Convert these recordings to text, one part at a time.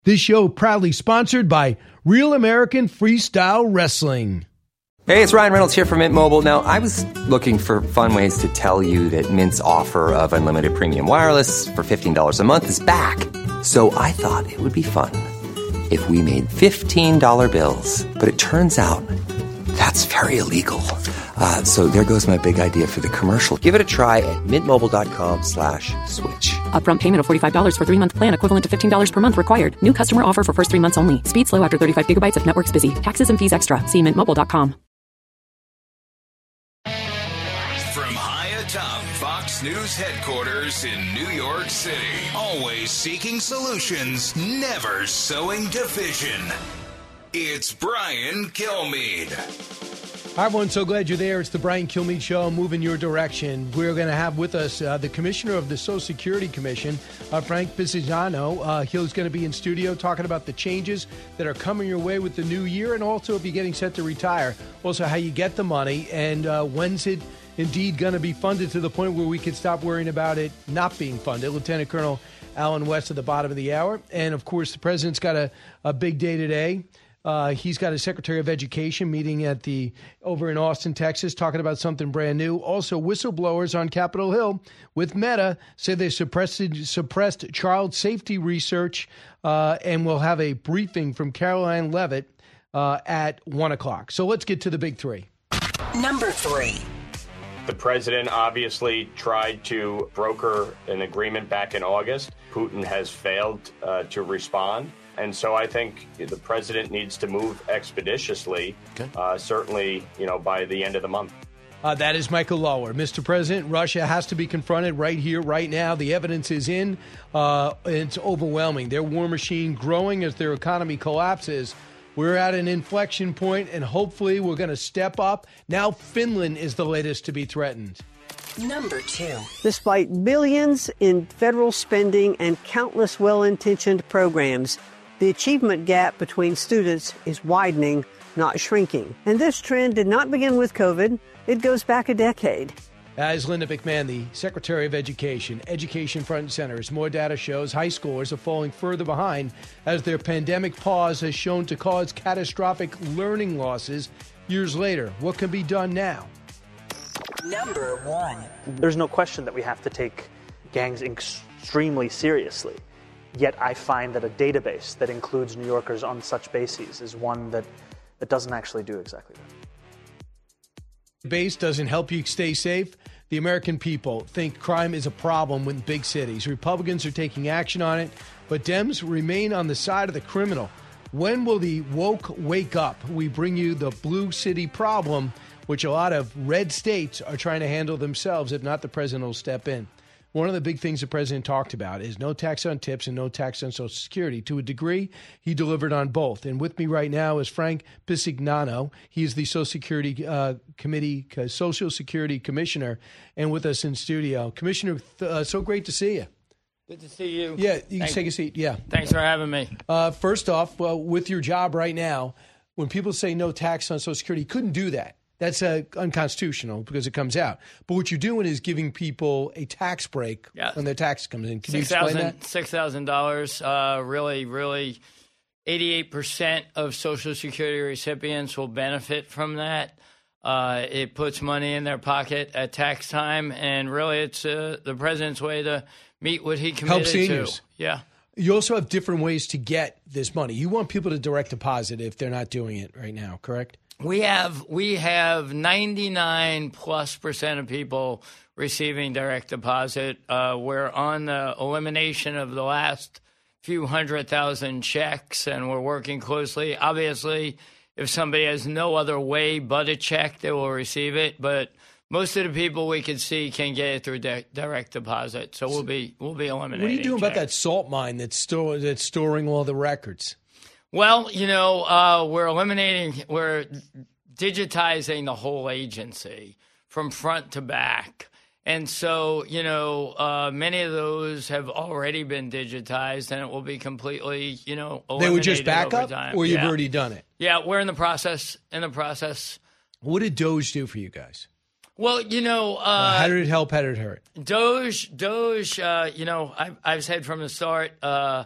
This show proudly sponsored by Real American Freestyle Wrestling. Hey, it's Ryan Reynolds here from Mint Mobile. Now, I was looking for fun ways to tell you that Mint's offer of unlimited premium wireless for $15 a month is back. So I thought it would be fun if we made $15 bills. But it turns out that's very illegal. So there goes my big idea for the commercial. Give it a try at mintmobile.com/switch. Upfront payment of $45 for 3-month plan equivalent to $15 per month required. New customer offer for first 3 months only. Speed slow after 35 gigabytes if network's busy. Taxes and fees extra. See mintmobile.com. From high atop Fox News headquarters in New York City, always seeking solutions, never sowing division. It's Brian Kilmeade. Hi, everyone. So glad you're there. It's the Brian Kilmeade Show. Moving your direction. We're going to have with us the Commissioner of the Social Security Commission, Frank Bisignano. He's going to be in studio talking about the changes that are coming your way with the new year, and also if you're getting set to retire, also how you get the money, and when's it indeed going to be funded to the point where we can stop worrying about it not being funded. Lieutenant Colonel Alan West at the bottom of the hour. And, of course, the president's got a big day today. He's got his Secretary of Education meeting over in Austin, Texas, talking about something brand new. Also, whistleblowers on Capitol Hill with Meta say they suppressed child safety research, and we'll have a briefing from Caroline Leavitt at 1 o'clock. So let's get to the big three. Number 3. The president obviously tried to broker an agreement back in August. Putin has failed to respond. And so I think the president needs to move expeditiously, certainly, by the end of the month. That is Michael Lower. Mr. President, Russia has to be confronted right here, right now. The evidence is in. It's overwhelming. Their war machine growing as their economy collapses. We're at an inflection point, and hopefully we're going to step up. Now Finland is the latest to be threatened. Number 2. Despite billions in federal spending and countless well-intentioned programs, the achievement gap between students is widening, not shrinking. And this trend did not begin with COVID. It goes back a decade. As Linda McMahon, the Secretary of Education, education front and center, as more data shows high schoolers are falling further behind as their pandemic pause has shown to cause catastrophic learning losses years later. What can be done now? Number 1. There's no question that we have to take gangs extremely seriously. Yet I find that a database that includes New Yorkers on such bases is one that doesn't actually do exactly that. Base doesn't help you stay safe. The American people think crime is a problem with big cities. Republicans are taking action on it, but Dems remain on the side of the criminal. When will the woke wake up? We bring you the blue city problem, which a lot of red states are trying to handle themselves. If not, the president will step in. One of the big things the president talked about is no tax on tips and no tax on Social Security. To a degree, he delivered on both. And with me right now is Frank Bisignano. He is the Social Security Social Security Commissioner, and with us in studio. Commissioner, so great to see you. Good to see you. Yeah, you can take a seat. Yeah. Thanks for having me. First off, with your job right now, when people say no tax on Social Security, you couldn't do that. That's unconstitutional because it comes out. But what you're doing is giving people a tax break when their tax comes in. Can you explain that? $6,000. Really, 88% of Social Security recipients will benefit from that. It puts money in their pocket at tax time, and really it's the president's way to meet what he committed to. Help seniors. Yeah. You also have different ways to get this money. You want people to direct deposit if they're not doing it right now, correct? We have 99+% of people receiving direct deposit. We're on the elimination of the last few 100,000 checks, and we're working closely. Obviously, if somebody has no other way but a check, they will receive it. But most of the people we can see can get it through direct deposit. So we'll be eliminating. What are you doing checks. about that salt mine that's storing all the records? Well, we're digitizing the whole agency from front to back. And so, many of those have already been digitized, and it will be completely, eliminated. They would just back up, time. or you've already done it? Yeah, we're in the process. What did Doge do for you guys? Well, how did it help? How did it hurt? Doge. I've said from the start,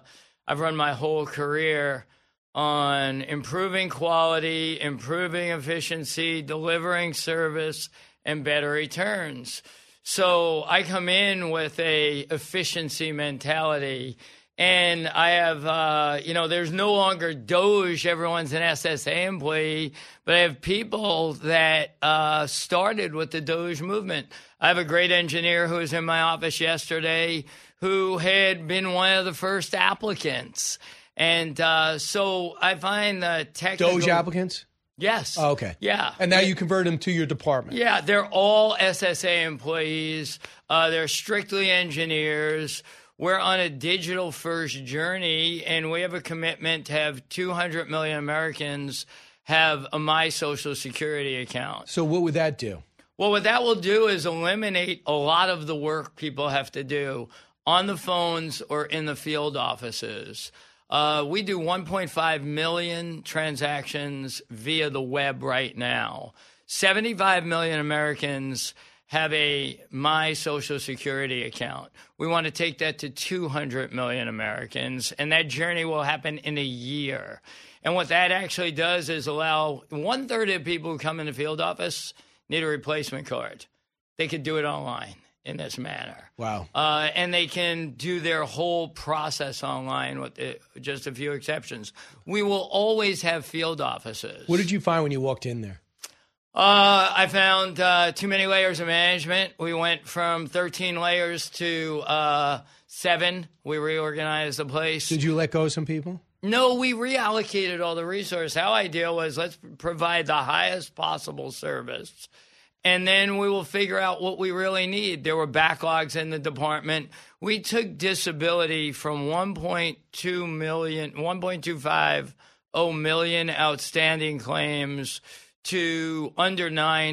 I've run my whole career on improving quality, improving efficiency, delivering service, and better returns. So I come in with a efficiency mentality, and I have, there's no longer Doge. Everyone's an SSA employee, but I have people that started with the Doge movement. I have a great engineer who was in my office yesterday who had been one of the first applicants. And so I find the technical... Doge applicants? Yes. Oh, okay. Yeah. And now you convert them to your department. Yeah, they're all SSA employees. They're strictly engineers. We're on a digital-first journey, and we have a commitment to have 200 million Americans have a My Social Security account. So what would that do? Well, what that will do is eliminate a lot of the work people have to do on the phones or in the field offices. We do 1.5 million transactions via the web right now. 75 million Americans have a My Social Security account. We want to take that to 200 million Americans, and that journey will happen in a year. And what that actually does is allow 1/3 of people who come in the field office need a replacement card. They could do it online in this manner. Wow. And they can do their whole process online with just a few exceptions. We will always have field offices. What did you find when you walked in there? I found too many layers of management. We went from 13 layers to 7. We reorganized the place. Did you let go of some people? No, we reallocated all the resources. Our idea was let's provide the highest possible service. And then we will figure out what we really need. There were backlogs in the department. We took disability from 1.25 million outstanding claims to under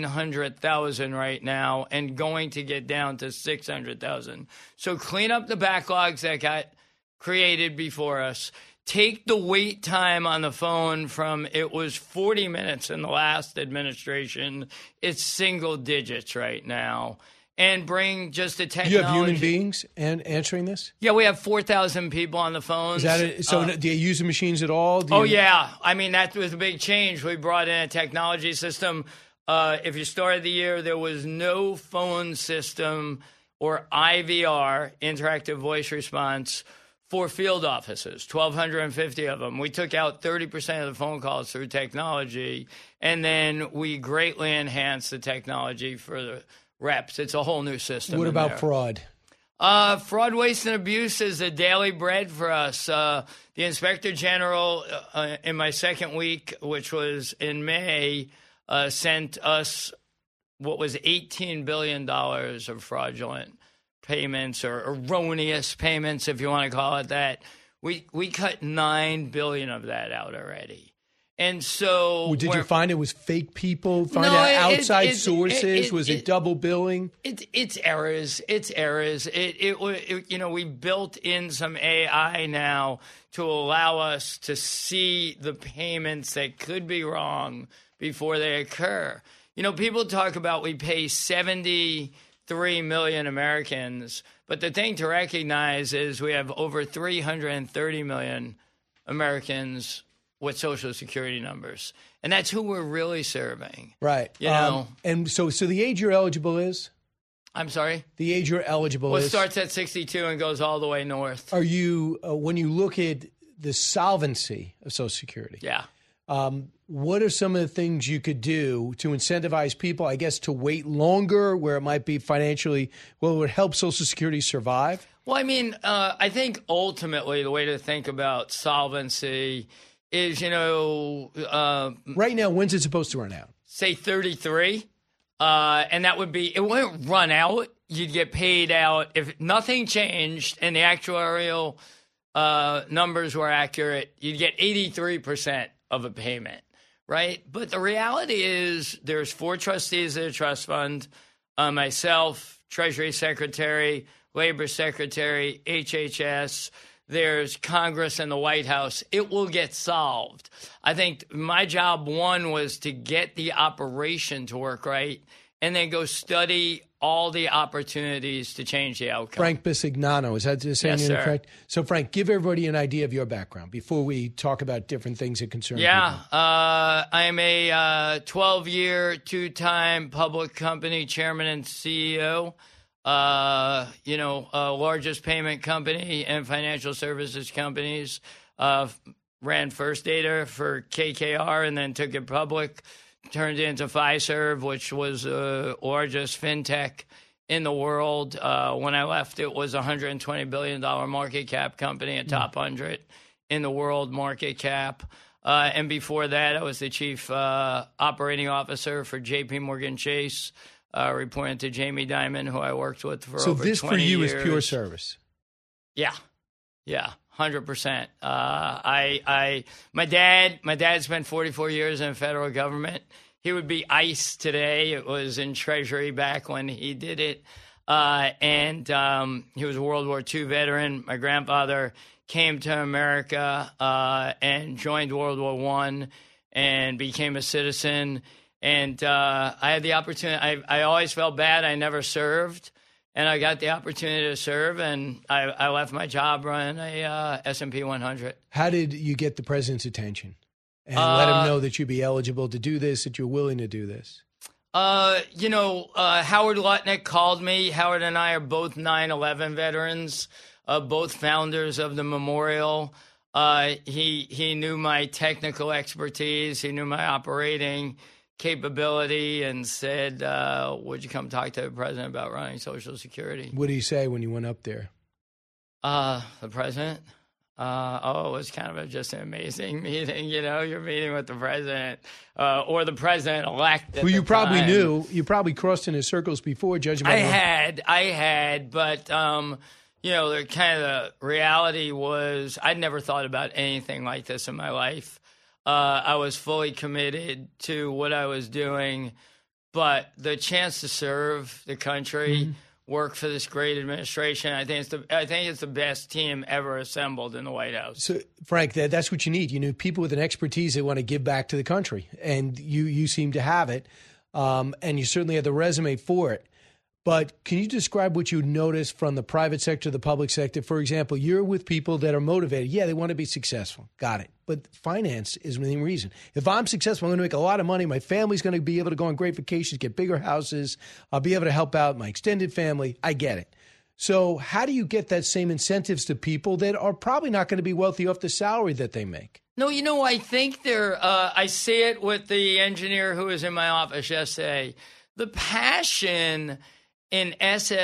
900,000 right now and going to get down to 600,000. So clean up the backlogs that got created before us. Take the wait time on the phone from it was 40 minutes in the last administration. It's single digits right now. And bring just the technology. You have human beings answering this? Yeah, we have 4,000 people on the phones. Is that it? So do you use the machines at all? Yeah. I mean, that was a big change. We brought in a technology system. If you started the year, there was no phone system or IVR, interactive voice response, for field offices, 1,250 of them. We took out 30% of the phone calls through technology, and then we greatly enhanced the technology for the reps. It's a whole new system. What about fraud? Fraud, waste, and abuse is a daily bread for us. The Inspector General, in my second week, which was in May, sent us what was $18 billion of fraudulent payments or erroneous payments, if you want to call it that. We cut $9 billion of that out already. And so... Did you find it was fake people? Outside sources? Was it double billing? It's errors. It's errors. We built in some AI now to allow us to see the payments that could be wrong before they occur. People talk about we pay 73 million Americans, but the thing to recognize is we have over 330 million Americans with Social Security numbers, and that's who we're really serving. Right. And so the age you're eligible is? I'm sorry? The age you're eligible is? It starts at 62 and goes all the way north. Are you, when you look at the solvency of Social Security? Yeah. What are some of the things you could do to incentivize people, I guess, to wait longer where it might be financially, it would help Social Security survive? Well, I mean, I think ultimately the way to think about solvency is, right now, when's it supposed to run out? Say 33. And that would be, it wouldn't run out. You'd get paid out if nothing changed and the actuarial numbers were accurate. You'd get 83% of a payment, right? But the reality is there's 4 trustees of the trust fund, myself, Treasury Secretary, Labor Secretary, HHS, there's Congress and the White House. It will get solved. I think my job, one, was to get the operation to work right, and then go study all the opportunities to change the outcome. Frank Bisignano, is that saying Yes, it sir. correct? So, Frank, give everybody an idea of your background before we talk about different things that concern people. I am a 12-year, two-time public company chairman and CEO. Largest payment company and financial services companies. Ran First Data for KKR and then took it public. Turned it into Fiserv, which was the largest fintech in the world. When I left, it was a $120 billion market cap company, a top 100 in the world market cap. And before that, I was the chief operating officer for J.P. Morgan Chase, reporting to Jamie Dimon, who I worked with for over 20 years. So this for you is pure service? Yeah. 100%. My dad spent 44 years in the federal government. He would be ICE today. It was in Treasury back when he did it. And he was a World War II veteran. My grandfather came to America and joined World War I and became a citizen. And I had the opportunity. I always felt bad I never served. And I got the opportunity to serve, and I left my job running a S&P 100. How did you get the president's attention and let him know that you'd be eligible to do this, that you're willing to do this? Howard Lutnick called me. Howard and I are both 9/11 veterans, both founders of the memorial. He knew my technical expertise. He knew my operating capability and said, would you come talk to the president about running Social Security? What did he say when you went up there? The president? It was kind of just an amazing meeting. You're meeting with the president or the president-elect. Who you probably knew. You probably crossed in his circles before, judging by I had, but the kind of the reality was I'd never thought about anything like this in my life. I was fully committed to what I was doing, but the chance to serve the country, work for this great administration, I think it's the best team ever assembled in the White House. So, Frank, that's what you need. You need people with an expertise that want to give back to the country, and you seem to have it, and you certainly have the resume for it. But can you describe what you notice from the private sector to the public sector? For example, you're with people that are motivated. Yeah, they want to be successful. Got it. But finance is the main reason. If I'm successful, I'm going to make a lot of money. My family's going to be able to go on great vacations, get bigger houses. I'll be able to help out my extended family. I get it. So how do you get that same incentives to people that are probably not going to be wealthy off the salary that they make? No, I think I see it with the engineer who was in my office yesterday. The passion in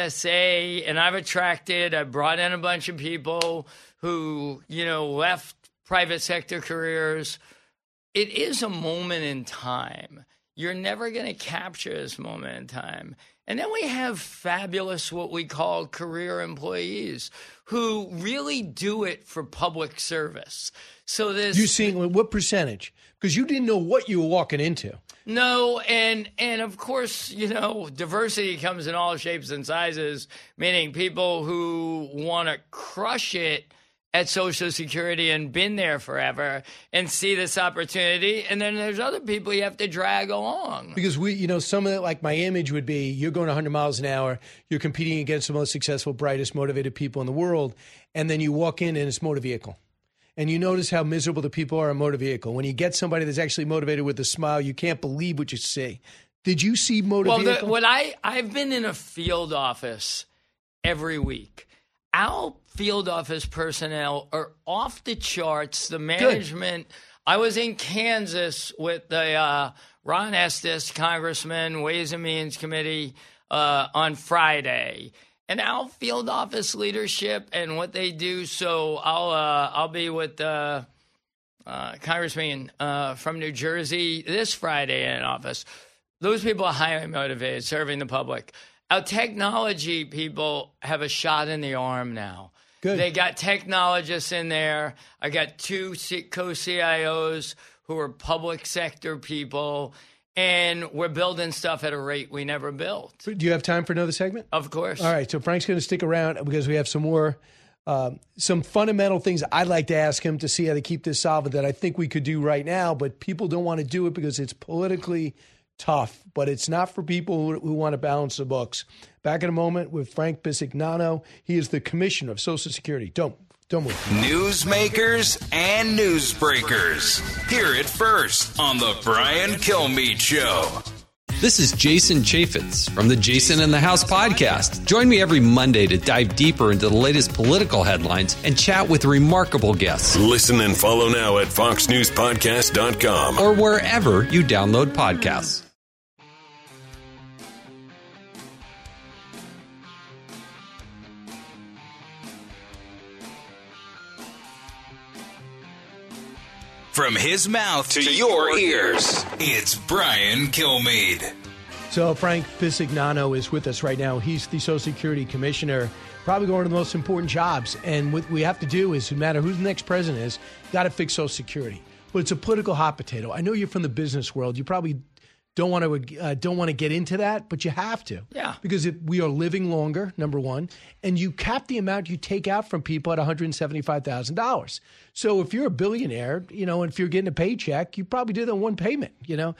SSA, and I brought in a bunch of people who, left private sector careers. It is a moment in time. You're never going to capture this moment in time. And then we have fabulous, what we call career employees who really do it for public service. So you're seeing what percentage? Because you didn't know what you were walking into. No, and of course, diversity comes in all shapes and sizes, meaning people who want to crush it at Social Security and been there forever and see this opportunity. And then there's other people you have to drag along. Because some of it, like my image would be you're going 100 miles an hour, you're competing against the most successful, brightest, motivated people in the world, and then you walk in and it's motor vehicle. And you notice how miserable the people are in motor vehicle. When you get somebody that's actually motivated with a smile, you can't believe what you see. Did you see motor vehicle? I've been in a field office every week. Our field office personnel are off the charts. The management. Good. I was in Kansas with the Ron Estes, Congressman, Ways and Means Committee on Friday. And our field office leadership and what they do. So I'll be with Congressman from New Jersey this Friday in office. Those people are highly motivated, serving the public. Our technology people have a shot in the arm now. Good. They got technologists in there. I got 2 co-CIOs who are public sector people. And we're building stuff at a rate we never built. Do you have time for another segment? Of course. All right. So Frank's going to stick around because we have some more, some fundamental things I'd like to ask him to see how to keep this solvent that I think we could do right now. But people don't want to do it because it's politically tough, but it's not for people who want to balance the books. Back in a moment with Frank Bisignano. He is the Commissioner of Social Security. Don't move. Newsmakers and newsbreakers. Hear it first on the Brian Kilmeade Show. This is Jason Chaffetz from the Jason in the House podcast. Join me every Monday to dive deeper into the latest political headlines and chat with remarkable guests. Listen and follow now at foxnewspodcast.com or wherever you download podcasts. From his mouth to your ears, it's Brian Kilmeade. So Frank Bisignano is with us right now. He's the Social Security Commissioner, probably one of the most important jobs. And what we have to do is, no matter who the next president is, got to fix Social Security. But it's a political hot potato. I know you're from the business world. You probably don't want to get into that, but you have to. Yeah. Because we are living longer, number one, and you cap the amount you take out from people at $175,000. So if you're a billionaire, and if you're getting a paycheck, you probably do that in one payment,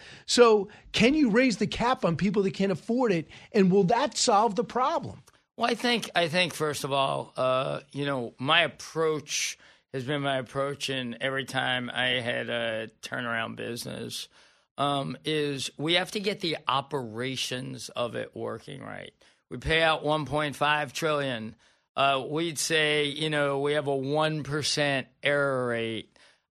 So can you raise the cap on people that can't afford it, and will that solve the problem? Well, I think first of all, my approach has been my approach, and every time I had a turnaround business, is we have to get the operations of it working right. We pay out $1.5 trillion. We'd say, we have a 1% error rate.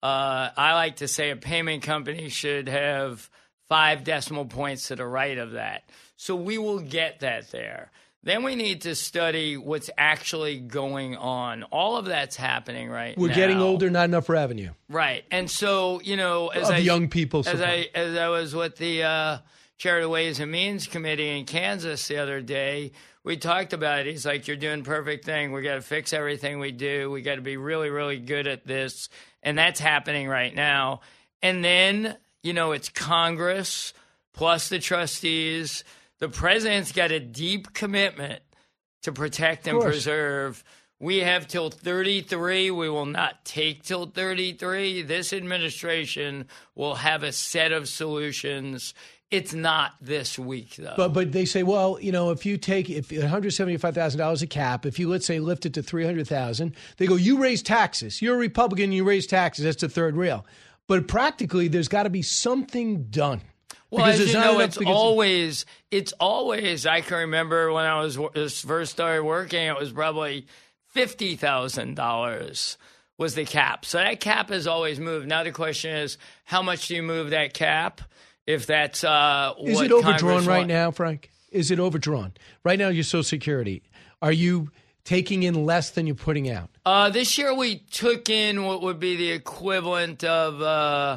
I like to say a payment company should have 5 decimal points to the right of that. So we will get that there. Then we need to study what's actually going on. All of that's happening right now. We're getting older, not enough revenue. Right. And so, young people. As I was with the chair of the Ways and Means Committee in Kansas the other day, we talked about it. He's like, you're doing a perfect thing. We got to fix everything we do. We got to be really, really good at this. And that's happening right now. And then, it's Congress plus the trustees. The president's got a deep commitment to protect and preserve. We have till 33. We will not take till 33. This administration will have a set of solutions. It's not this week, though. But they say, well, if $175,000 a cap, if you, let's say, lift it to $300,000, they go, you raise taxes. You're a Republican, you raise taxes. That's the third rail. But practically, there's got to be something done. Well, as you know, it's always, I can remember when I first started working, it was probably $50,000 was the cap. So that cap has always moved. Now the question is, how much do you move that cap? If that's is it overdrawn right now, Frank? Is it overdrawn? Right now, your Social Security, are you taking in less than you're putting out? This year we took in what would be the equivalent of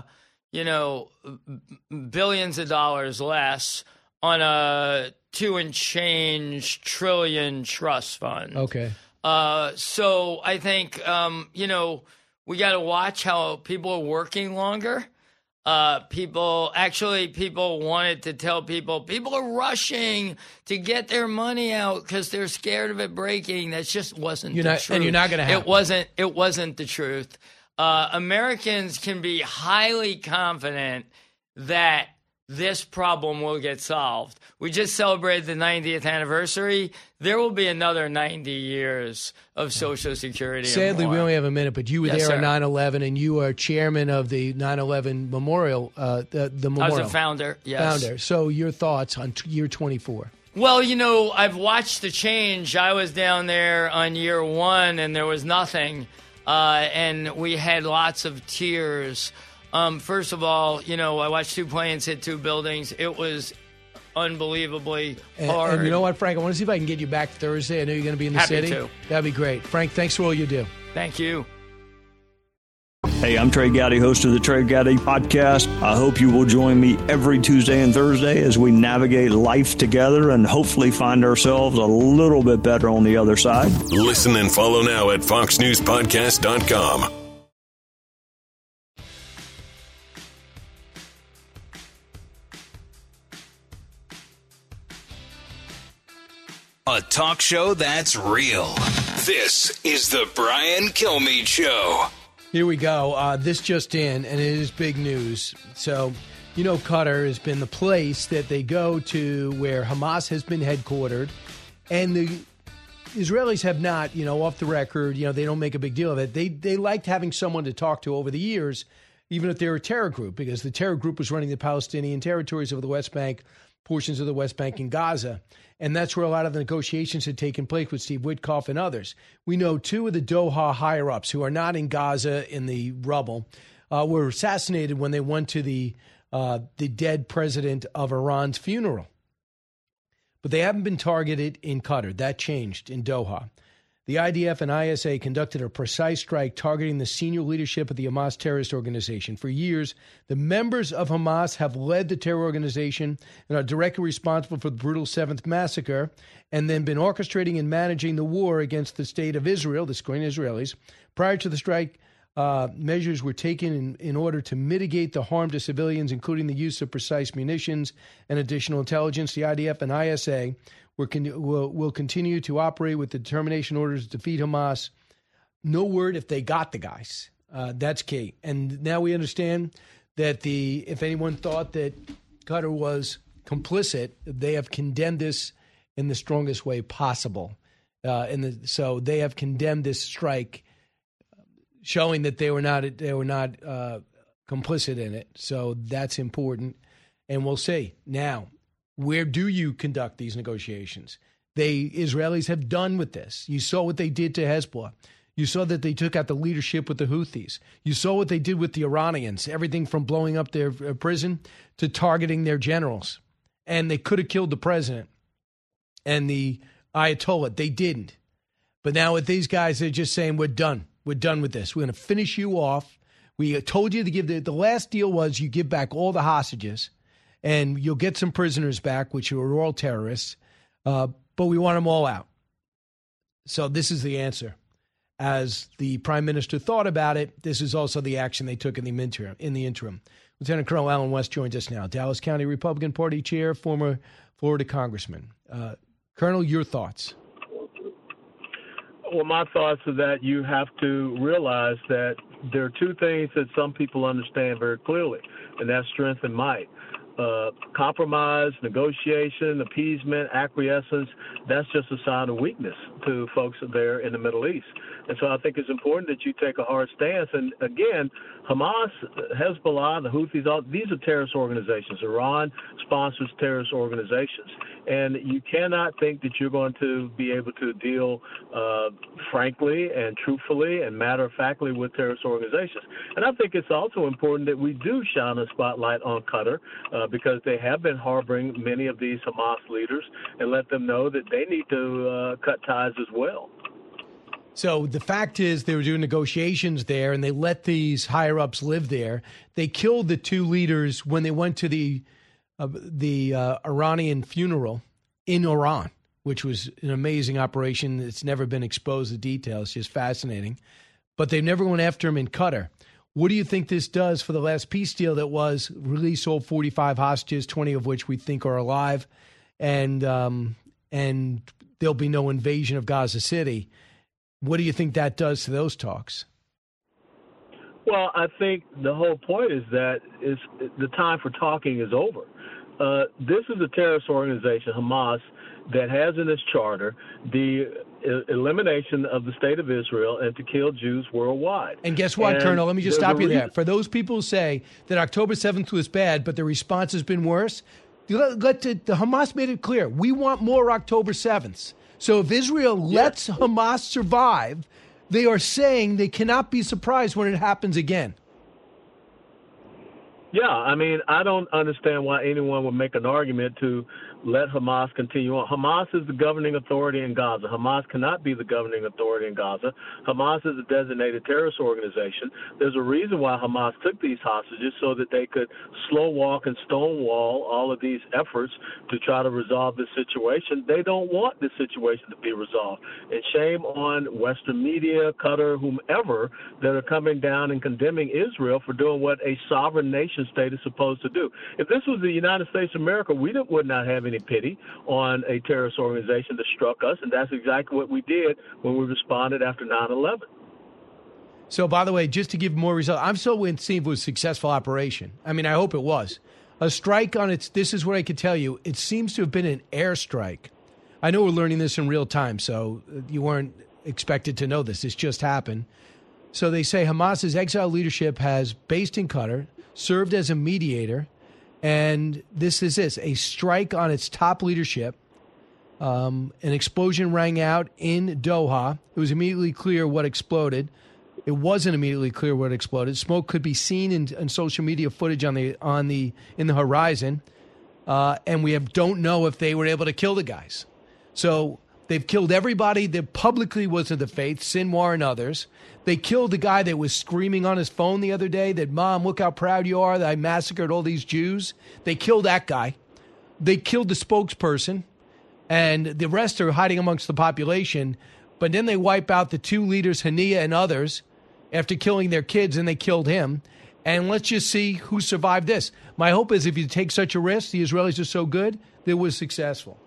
billions of dollars less on a 2 and change trillion trust fund. Okay. So I think, we got to watch how people are working longer. People wanted to tell people are rushing to get their money out because they're scared of it breaking. That just wasn't the truth. And you're not going to have it wasn't the truth. Americans can be highly confident that this problem will get solved. We just celebrated the 90th anniversary. There will be another 90 years of Social Security. Sadly, we only have a minute, but you were there on 9/11, and you are chairman of the 9/11 memorial. The memorial. I was a founder, yes. Founder. So your thoughts on year 24? Well, I've watched the change. I was down there on year 1, and there was nothing. And we had lots of tears. First of all, I watched 2 planes hit 2 buildings. It was unbelievably hard. And you know what, Frank? I want to see if I can get you back Thursday. I know you're going to be in the city. To. That'd be great. Frank, thanks for all you do. Thank you. Hey, I'm Trey Gowdy, host of the Trey Gowdy Podcast. I hope you will join me every Tuesday and Thursday as we navigate life together and hopefully find ourselves a little bit better on the other side. Listen and follow now at foxnewspodcast.com. A talk show that's real. This is the Brian Kilmeade Show. Here we go. This just in, and it is big news. So You know, Qatar has been the place that they go to where Hamas has been headquartered, and the Israelis have not, off the record, they don't make a big deal of it. They liked having someone to talk to over the years, even if they're a terror group, because the terror group was running the Palestinian territories of the West Bank, portions of the West Bank and Gaza. And that's where a lot of the negotiations had taken place with Steve Witkoff and others. We know two of the Doha higher-ups who are not in Gaza in the rubble were assassinated when they went to the dead president of Iran's funeral. But they haven't been targeted in Qatar. That changed in Doha. The IDF and ISA conducted a precise strike targeting the senior leadership of the Hamas terrorist organization. For years, the members of Hamas have led the terror organization and are directly responsible for the brutal 7th massacre, and then been orchestrating and managing the war against the state of Israel, the scorned Israelis. Prior to the strike, measures were taken in order to mitigate the harm to civilians, including the use of precise munitions and additional intelligence. The IDF and ISA will continue to operate with determination orders to defeat Hamas. No word if they got the guys. That's key. And now we understand that if anyone thought that Qatar was complicit, they have condemned this in the strongest way possible. So they have condemned this strike, showing that they were not complicit in it. So that's important. And we'll see. Now, where do you conduct these negotiations? Israelis have done with this. You saw what they did to Hezbollah. You saw that they took out the leadership with the Houthis. You saw what they did with the Iranians, everything from blowing up their prison to targeting their generals. And they could have killed the president and the Ayatollah. They didn't. But now with these guys, they're just saying, we're done. We're done with this. We're going to finish you off. We told you to give the last deal was you give back all the hostages and you'll get some prisoners back, which are all terrorists, but we want them all out. So this is the answer. As the prime minister thought about it, this is also the action they took in the interim. Lieutenant Colonel Alan West joins us now, Dallas County Republican Party chair, former Florida congressman. Colonel, your thoughts? Well, my thoughts are that you have to realize that there are two things that some people understand very clearly, and that's strength and might. Compromise, negotiation, appeasement, acquiescence, that's just a sign of weakness to folks there in the Middle East. And so I think it's important that you take a hard stance. And again, Hamas, Hezbollah, the Houthis, these are terrorist organizations. Iran sponsors terrorist organizations. And you cannot think that you're going to be able to deal frankly and truthfully and matter-of-factly with terrorist organizations. And I think it's also important that we do shine a spotlight on Qatar because they have been harboring many of these Hamas leaders, and let them know that they need to cut ties as well. So the fact is they were doing negotiations there, and they let these higher-ups live there. They killed the two leaders when they went to the Iranian funeral in Iran, which was an amazing operation. It's never been exposed, the details, just fascinating. But they've never gone after him in Qatar. What do you think this does for the last peace deal that was release all 45 hostages, 20 of which we think are alive, and there'll be no invasion of Gaza City? What do you think that does to those talks? Well, I think the whole point is that the time for talking is over. This is a terrorist organization, Hamas, that has in its charter the elimination of the state of Israel and to kill Jews worldwide. And guess what, Colonel? Let me just stop you there. For those people who say that October 7th was bad, but the response has been worse, the Hamas made it clear. We want more October 7th. So if Israel lets Hamas survive, they are saying they cannot be surprised when it happens again. Yeah, I mean, I don't understand why anyone would make an argument to let Hamas continue on. Hamas is the governing authority in Gaza. Hamas cannot be the governing authority in Gaza. Hamas is a designated terrorist organization. There's a reason why Hamas took these hostages, so that they could slow walk and stonewall all of these efforts to try to resolve this situation. They don't want this situation to be resolved. And shame on Western media, Qatar, whomever, that are coming down and condemning Israel for doing what a sovereign nation state is supposed to do. If this was the United States of America, we would not have any pity on a terrorist organization that struck us, and that's exactly what we did when we responded after 9/11. So, by the way, just to give more results, I'm so seeing it was a successful operation. I mean, I hope it was. A strike on its, this is what I could tell you, it seems to have been an airstrike. I know we're learning this in real time, so you weren't expected to know this. This just happened. So they say Hamas's exiled leadership has, based in Qatar, served as a mediator, and this is a strike on its top leadership. An explosion rang out in Doha. It was immediately clear what exploded. It wasn't immediately clear what exploded. Smoke could be seen in social media footage in the horizon, and we don't know if they were able to kill the guys. So they've killed everybody that publicly was of the faith, Sinwar and others. They killed the guy that was screaming on his phone the other day that, Mom, look how proud you are that I massacred all these Jews. They killed that guy. They killed the spokesperson, and the rest are hiding amongst the population. But then they wipe out the two leaders, Hania and others, after killing their kids, and they killed him. And let's just see who survived this. My hope is if you take such a risk, the Israelis are so good, that it was successful.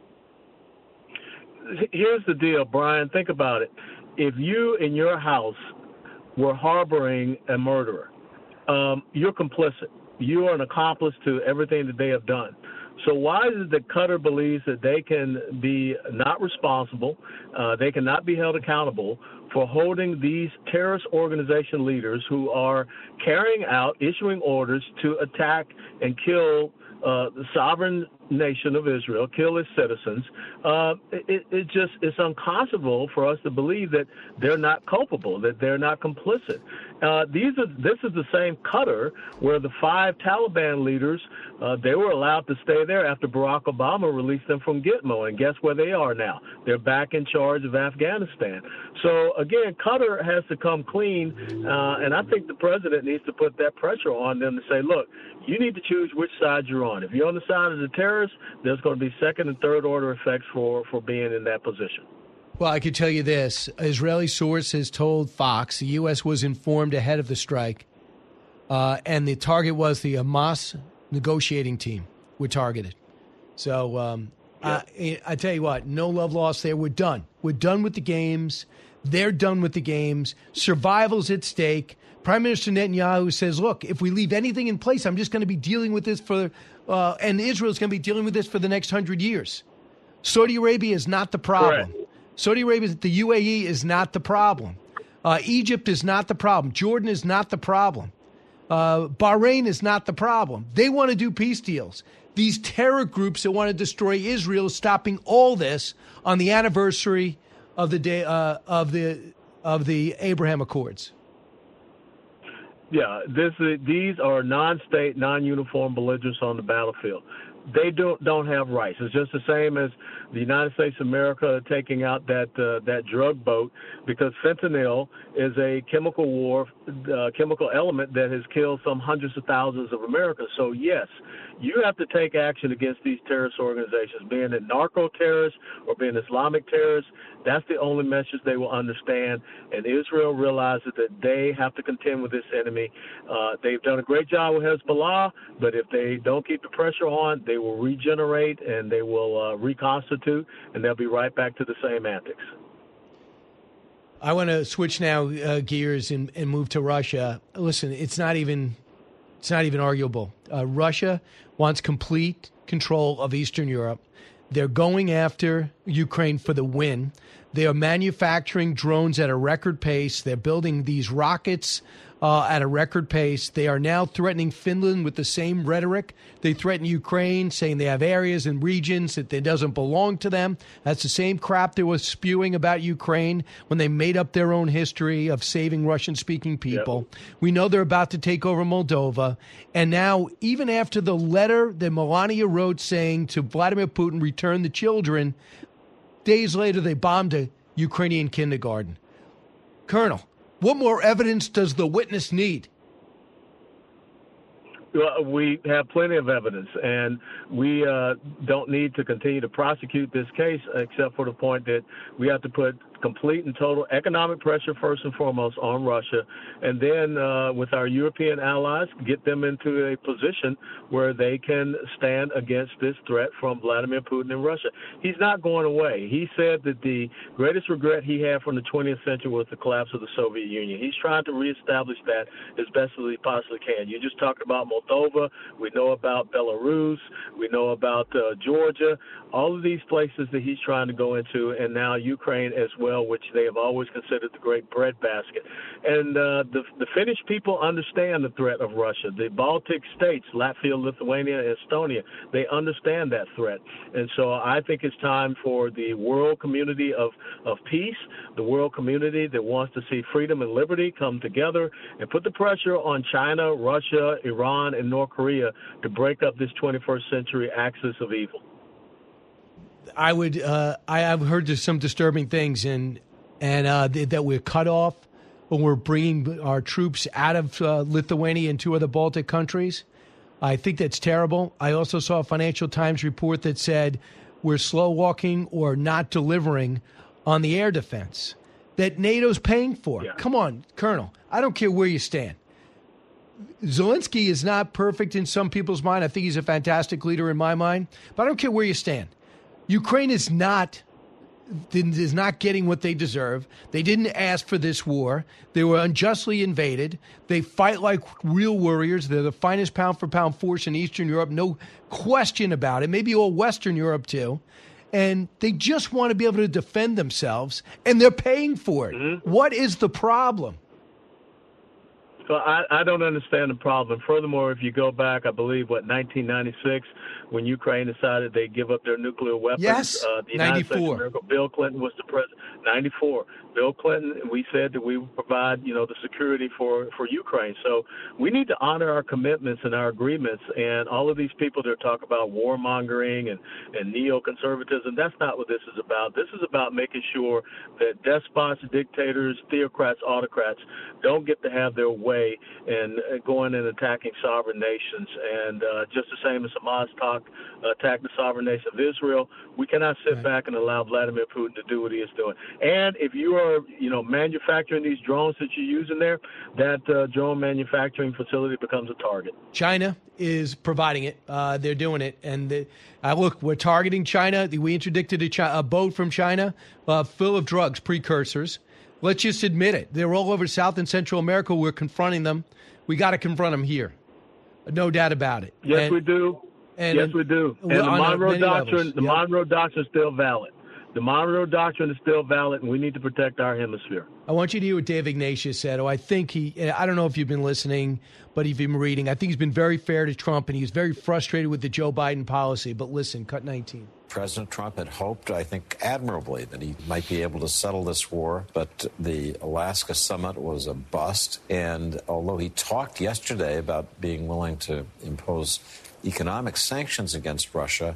Here's the deal, Brian. Think about it. If you in your house were harboring a murderer, you're complicit. You are an accomplice to everything that they have done. So why is it that Qatar believes that they can be not responsible, they cannot be held accountable for holding these terrorist organization leaders who are carrying out, issuing orders to attack and kill the sovereign nation of Israel, kill its citizens? It's unconscionable for us to believe that they're not culpable, that they're not complicit. This is the same Qatar where the 5 Taliban leaders, they were allowed to stay there after Barack Obama released them from Gitmo. And guess where they are now? They're back in charge of Afghanistan. So, again, Qatar has to come clean, and I think the president needs to put that pressure on them to say, look, you need to choose which side you're on. If you're on the side of the terrorists, there's going to be second and third order effects for being in that position. Well, I could tell you this. An Israeli source has told Fox the U.S. was informed ahead of the strike, and the target was the Hamas negotiating team were targeted. So I tell you what, no love lost there. We're done. We're done with the games. They're done with the games. Survival's at stake. Prime Minister Netanyahu says, look, if we leave anything in place, I'm just going to be dealing with this and Israel's going to be dealing with this for the next 100 years. Saudi Arabia is not the problem. Correct. Saudi Arabia, the UAE is not the problem. Egypt is not the problem. Jordan is not the problem. Bahrain is not the problem. They want to do peace deals. These terror groups that want to destroy Israel is stopping all this on the anniversary of the day of the Abraham Accords. Yeah, these are non-state, non-uniform belligerents on the battlefield. They don't have rights. It's just the same as the United States of America taking out that drug boat because fentanyl is a chemical element that has killed some hundreds of thousands of Americans. So yes, you have to take action against these terrorist organizations, being it narco-terrorists or being Islamic terrorists. That's the only message they will understand. And Israel realizes that they have to contend with this enemy. They've done a great job with Hezbollah, but if they don't keep the pressure on, they will regenerate and they will reconstitute, and they'll be right back to the same antics. I want to switch now gears and move to Russia. Listen, it's not even arguable. Russia wants complete control of Eastern Europe. They're going after Ukraine for the win. They are manufacturing drones at a record pace. They're building these rockets at a record pace. They are now threatening Finland with the same rhetoric. They threaten Ukraine, saying they have areas and regions that they doesn't belong to them. That's the same crap they were spewing about Ukraine when they made up their own history of saving Russian-speaking people. Yep. We know they're about to take over Moldova. And now, even after the letter that Melania wrote saying to Vladimir Putin, return the children, days later they bombed a Ukrainian kindergarten. Colonel, what more evidence does the witness need? Well, we have plenty of evidence, and we don't need to continue to prosecute this case except for the point that we have to put complete and total economic pressure first and foremost on Russia, and then with our European allies, get them into a position where they can stand against this threat from Vladimir Putin and Russia. He's not going away. He said that the greatest regret he had from the 20th century was the collapse of the Soviet Union. He's trying to reestablish that as best as he possibly can. You just talked about Moldova. We know about Belarus. We know about Georgia. All of these places that he's trying to go into, and now Ukraine as well, which they have always considered the great breadbasket. And the Finnish people understand the threat of Russia. The Baltic states, Latvia, Lithuania, Estonia, they understand that threat. And so I think it's time for the world community of peace, the world community that wants to see freedom and liberty come together and put the pressure on China, Russia, Iran, and North Korea to break up this 21st century axis of evil. I've heard there's some disturbing things and that we're cut off when we're bringing our troops out of Lithuania and two other Baltic countries. I think that's terrible. I also saw a Financial Times report that said we're slow walking or not delivering on the air defense that NATO's paying for. Yeah. Come on, Colonel. I don't care where you stand. Zelensky is not perfect in some people's mind. I think he's a fantastic leader in my mind, but I don't care where you stand. Ukraine is not getting what they deserve. They didn't ask for this war. They were unjustly invaded. They fight like real warriors. They're the finest pound-for-pound force in Eastern Europe, no question about it, maybe all Western Europe too. And they just want to be able to defend themselves, and they're paying for it. Mm-hmm. What is the problem? Well, I don't understand the problem. Furthermore, if you go back, I believe, 1996, when Ukraine decided they'd give up their nuclear weapons. Yes, the United 94. States of America, Bill Clinton was the president. 94. Bill Clinton, we said that we would provide, the security for Ukraine. So we need to honor our commitments and our agreements. And all of these people that talk about warmongering and neoconservatism, that's not what this is about. This is about making sure that despots, dictators, theocrats, autocrats don't get to have their way and going and attacking sovereign nations. And just the same as Hamas attacked the sovereign nation of Israel, we cannot sit back and allow Vladimir Putin to do what he is doing. And if you are, manufacturing these drones that you're using there, that drone manufacturing facility becomes a target. China is providing it. They're doing it. And look, we're targeting China. We interdicted a boat from China full of drugs, precursors. Let's just admit it. They're all over South and Central America. We're confronting them. We got to confront them here. No doubt about it. Yes, we do. Yes, we do. And the Monroe Doctrine, Monroe Doctrine is still valid. The Monroe Doctrine is still valid, and we need to protect our hemisphere. I want you to hear what Dave Ignatius said. I think I don't know if you've been listening, but if you've been reading, I think he's been very fair to Trump, and he's very frustrated with the Joe Biden policy. But listen, cut 19. President Trump had hoped, I think, admirably that he might be able to settle this war, but the Alaska summit was a bust. And although he talked yesterday about being willing to impose economic sanctions against Russia,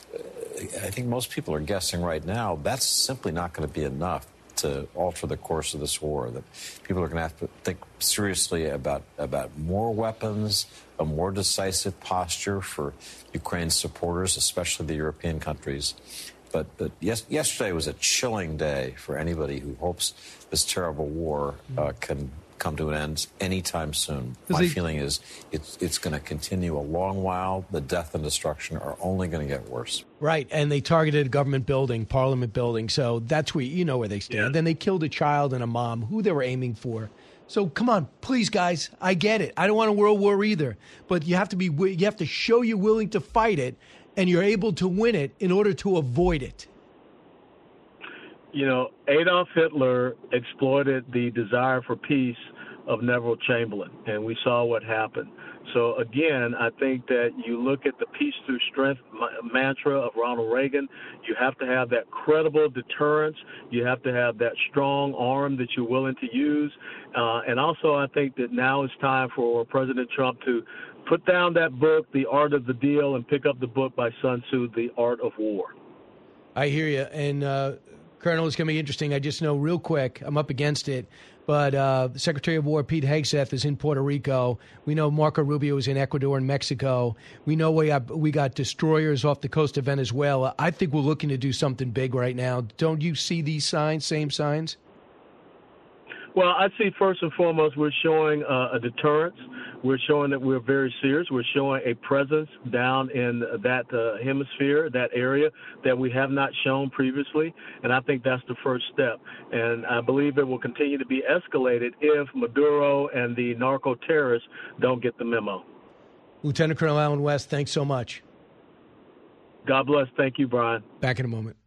I think most people are guessing right now that's simply not going to be enough to alter the course of this war, that people are going to have to think seriously about more weapons, a more decisive posture for Ukraine's supporters, especially the European countries. But yesterday was a chilling day for anybody who hopes this terrible war can come to an end anytime soon. My feeling is it's going to continue a long while. The death and destruction are only going to get worse. Right, and they targeted a government building, Parliament building, so that's where where they stand. Yeah. Then they killed a child and a mom, who they were aiming for. So come on, please, guys, I get it. I don't want a world war either, but you have to show you're willing to fight it, and you're able to win it in order to avoid it. Adolf Hitler exploited the desire for peace of Neville Chamberlain, and we saw what happened. So, again, I think that you look at the peace through strength mantra of Ronald Reagan. You have to have that credible deterrence. You have to have that strong arm that you're willing to use. And also, I think that now is time for President Trump to put down that book, The Art of the Deal, and pick up the book by Sun Tzu, The Art of War. I hear you. And Colonel, it's going to be interesting. I just know real quick, I'm up against it, but the Secretary of War, Pete Hegseth, is in Puerto Rico. We know Marco Rubio is in Ecuador and Mexico. We know we got destroyers off the coast of Venezuela. I think we're looking to do something big right now. Don't you see these signs, same signs? Well, I see first and foremost we're showing a deterrence. We're showing that we're very serious. We're showing a presence down in that hemisphere, that area that we have not shown previously, and I think that's the first step. And I believe it will continue to be escalated if Maduro and the narco-terrorists don't get the memo. Lieutenant Colonel Allen West, thanks so much. God bless. Thank you, Brian. Back in a moment.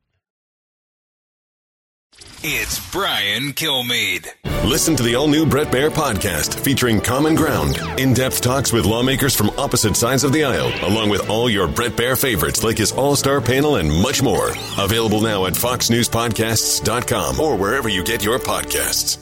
It's Brian Kilmeade. Listen to the all-new Bret Baier podcast featuring Common Ground, in-depth talks with lawmakers from opposite sides of the aisle, along with all your Bret Baier favorites like his all-star panel and much more. Available now at foxnewspodcasts.com or wherever you get your podcasts.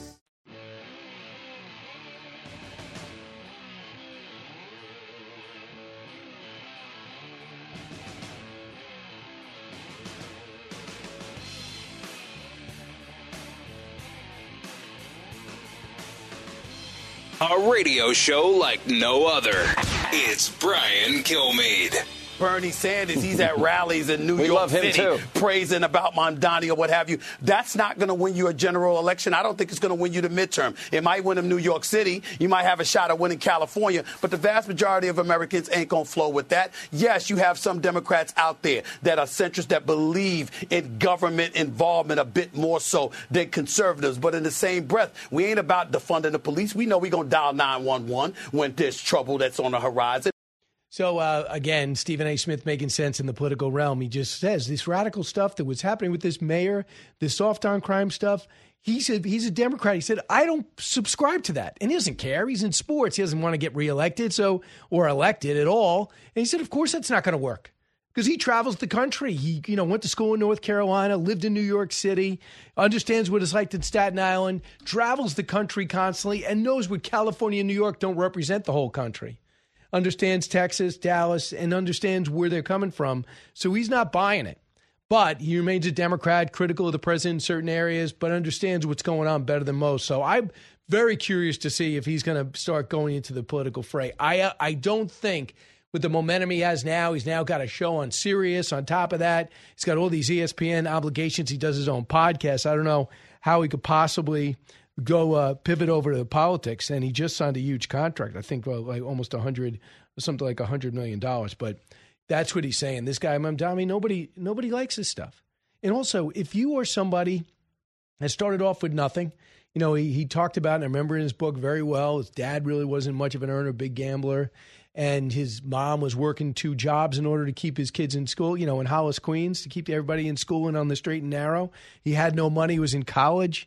A radio show like no other. It's Brian Kilmeade. Bernie Sanders, he's at rallies in New York City praising about Mamdani or what have you. That's not going to win you a general election. I don't think it's going to win you the midterm. It might win them New York City. You might have a shot at winning California, but the vast majority of Americans ain't going to flow with that. Yes, you have some Democrats out there that are centrists that believe in government involvement a bit more so than conservatives. But in the same breath, we ain't about defunding the police. We know we're going to dial 911 when there's trouble that's on the horizon. So, again, Stephen A. Smith making sense in the political realm. He just says this radical stuff that was happening with this mayor, this soft on crime stuff. He said he's a Democrat. He said, I don't subscribe to that. And he doesn't care. He's in sports. He doesn't want to get reelected or elected at all. And he said, of course, that's not going to work because he travels the country. He, went to school in North Carolina, lived in New York City, understands what it's like in Staten Island, travels the country constantly, and knows what California and New York don't represent the whole country. Understands Texas, Dallas, and understands where they're coming from. So he's not buying it. But he remains a Democrat, critical of the president in certain areas, but understands what's going on better than most. So I'm very curious to see if he's going to start going into the political fray. I don't think with the momentum he has now, he's now got a show on Sirius. On top of that, he's got all these ESPN obligations. He does his own podcast. I don't know how he could possibly go pivot over to the politics, and he just signed a huge contract. I think like almost something like $100 million. But that's what he's saying. This guy, Mamdani, nobody likes this stuff. And also, if you are somebody that started off with nothing, he talked about, and I remember in his book very well, his dad really wasn't much of an earner, big gambler, and his mom was working 2 jobs in order to keep his kids in school, in Hollis, Queens, to keep everybody in school and on the straight and narrow. He had no money. He was in college.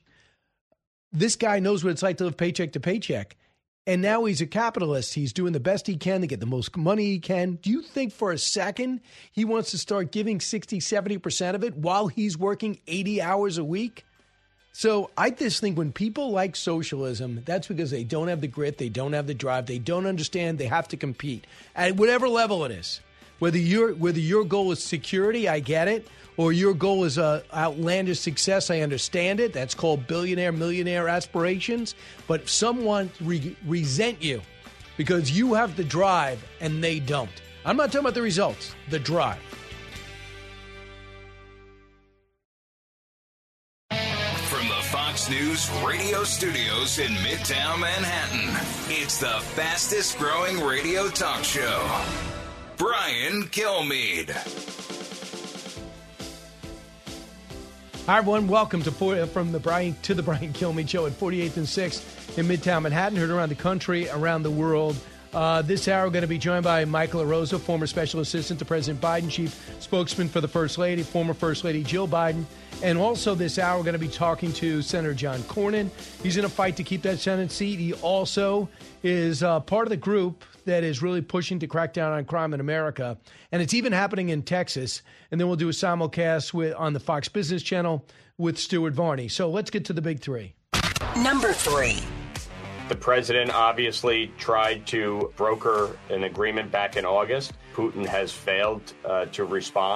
This guy knows what it's like to live paycheck to paycheck. And now he's a capitalist. He's doing the best he can to get the most money he can. Do you think for a second he wants to start giving 60, 70% of it while he's working 80 hours a week? So I just think when people like socialism, that's because they don't have the grit, they don't have the drive, they don't understand they have to compete at whatever level it is. Whether your goal is security, I get it, or your goal is outlandish success, I understand it. That's called billionaire, millionaire aspirations. But if someone resent you because you have the drive and they don't. I'm not talking about the results, the drive. From the Fox News radio studios in Midtown Manhattan, it's the fastest growing radio talk show. Brian Kilmeade. Hi, everyone. Welcome to the Brian Kilmeade Show at 48th and 6th in Midtown Manhattan. Heard around the country, around the world. This hour, we're going to be joined by Michael Arrozo, former special assistant to President Biden, chief spokesman for the First Lady, former First Lady Jill Biden. And also this hour, we're going to be talking to Senator John Cornyn. He's in a fight to keep that Senate seat. He also is part of the group that is really pushing to crack down on crime in America. And it's even happening in Texas. And then we'll do a simulcast on the Fox Business Channel with Stuart Varney. So let's get to the big 3. Number 3. The president obviously tried to broker an agreement back in August. Putin has failed to respond.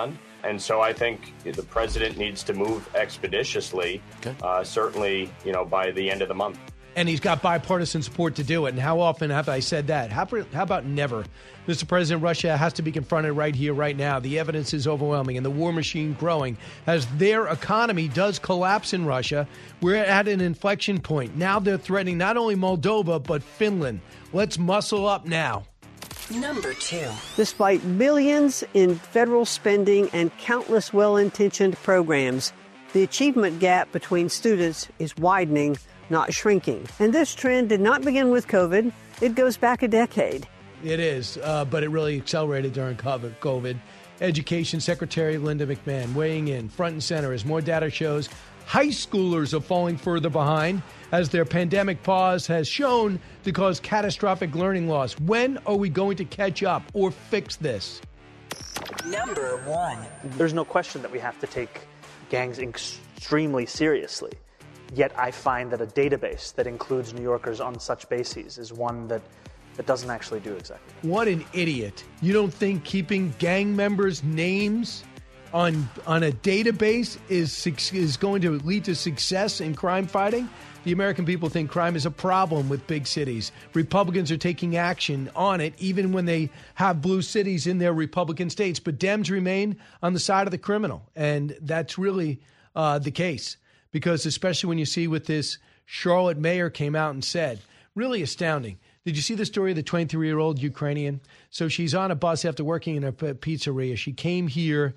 And so I think the president needs to move expeditiously, certainly, by the end of the month. And he's got bipartisan support to do it. And how often have I said that? How about never? Mr. President, Russia has to be confronted right here, right now. The evidence is overwhelming and the war machine growing. As their economy does collapse in Russia, we're at an inflection point. Now they're threatening not only Moldova, but Finland. Let's muscle up now. Number 2. Despite billions in federal spending and countless well-intentioned programs, the achievement gap between students is widening, not shrinking. And this trend did not begin with COVID. It goes back a decade. It is, but it really accelerated during COVID. Education Secretary Linda McMahon weighing in front and center as more data shows high schoolers are falling further behind as their pandemic pause has shown to cause catastrophic learning loss. When are we going to catch up or fix this? Number 1. There's no question that we have to take gangs extremely seriously. Yet I find that a database that includes New Yorkers on such bases is one that doesn't actually do exactly that. What an idiot. You don't think keeping gang members' names on a database is going to lead to success in crime fighting? The American people think crime is a problem with big cities. Republicans are taking action on it, even when they have blue cities in their Republican states. But Dems remain on the side of the criminal. And that's really the case. Because especially when you see what this Charlotte mayor came out and said, really astounding. Did you see the story of the 23-year-old Ukrainian? So she's on a bus after working in a pizzeria. She came here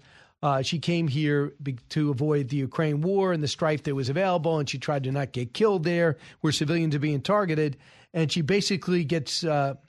to avoid the Ukraine war and the strife that was available, and she tried to not get killed there, where civilians are being targeted. And she basically gets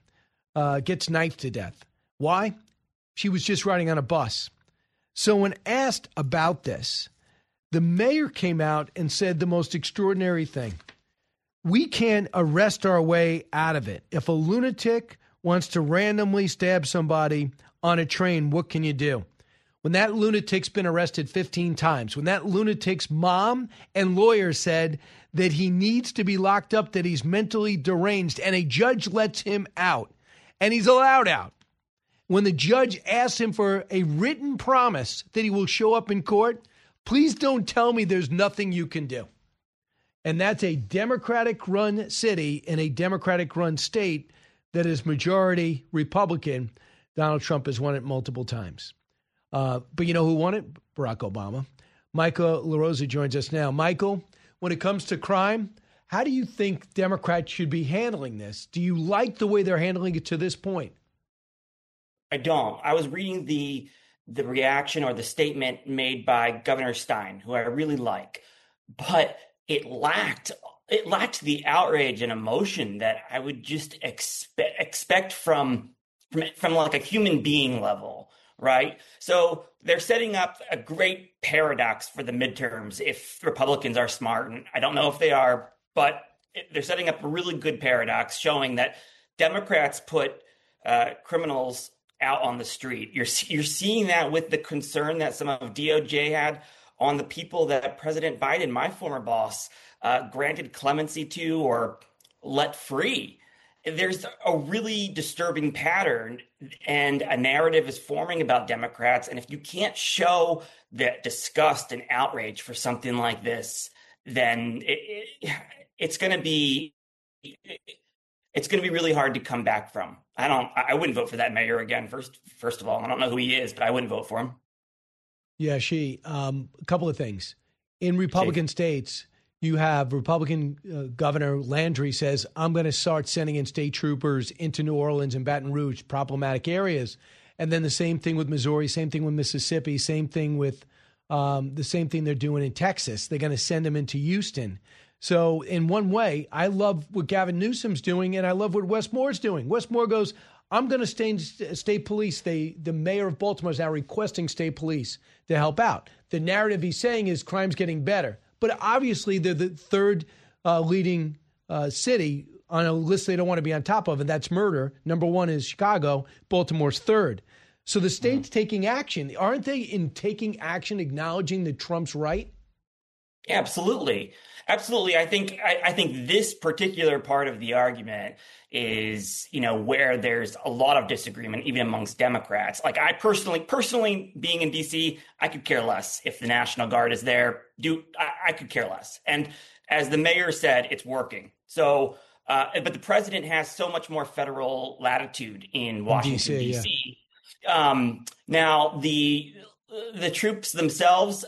knifed to death. Why? She was just riding on a bus. So when asked about this, the mayor came out and said the most extraordinary thing. We can't arrest our way out of it. If a lunatic wants to randomly stab somebody on a train, what can you do? When that lunatic's been arrested 15 times, when that lunatic's mom and lawyer said that he needs to be locked up, that he's mentally deranged, and a judge lets him out, and he's allowed out. When the judge asks him for a written promise that he will show up in court, please don't tell me there's nothing you can do. And that's a Democratic-run city in a Democratic-run state that is majority Republican. Donald Trump has won it multiple times. But you know who won it? Barack Obama. Michael LaRosa joins us now. Michael, when it comes to crime, how do you think Democrats should be handling this? Do you like the way they're handling it to this point? I don't. I was reading the reaction or the statement made by Governor Stein, who I really like, but it lacked the outrage and emotion that I would just expect from like a human being level, right? So they're setting up a great paradox for the midterms if Republicans are smart, and I don't know if they are, but they're setting up a really good paradox showing that Democrats put criminals out on the street. You're seeing that with the concern that some of DOJ had on the people that President Biden, my former boss, granted clemency to or let free. There's a really disturbing pattern, and a narrative is forming about Democrats. And if you can't show that disgust and outrage for something like this, then it's going to be really hard to come back from. I wouldn't vote for that mayor again. First of all, I don't know who he is, but I wouldn't vote for him. Yeah, a couple of things. In Republican states, you have Republican Governor Landry says, I'm going to start sending in state troopers into New Orleans and Baton Rouge, problematic areas. And then the same thing with Missouri, same thing with Mississippi, same thing with the same thing they're doing in Texas. They're going to send them into Houston. So in one way, I love what Gavin Newsom's doing, and I love what Wes Moore's doing. Wes Moore goes, I'm going to stay in state police. The mayor of Baltimore is now requesting state police to help out. The narrative he's saying is crime's getting better. But obviously, they're the third leading city on a list they don't want to be on top of, and that's murder. Number one is Chicago. Baltimore's third. So the state's taking action. Aren't they in taking action, acknowledging that Trump's right? Absolutely. Absolutely. I think this particular part of the argument is, where there's a lot of disagreement, even amongst Democrats. Like I personally being in DC, I could care less if the National Guard is there. I could care less. And as the mayor said, it's working. So, but the president has so much more federal latitude in Washington, D.C. Yeah. Now, the troops themselves,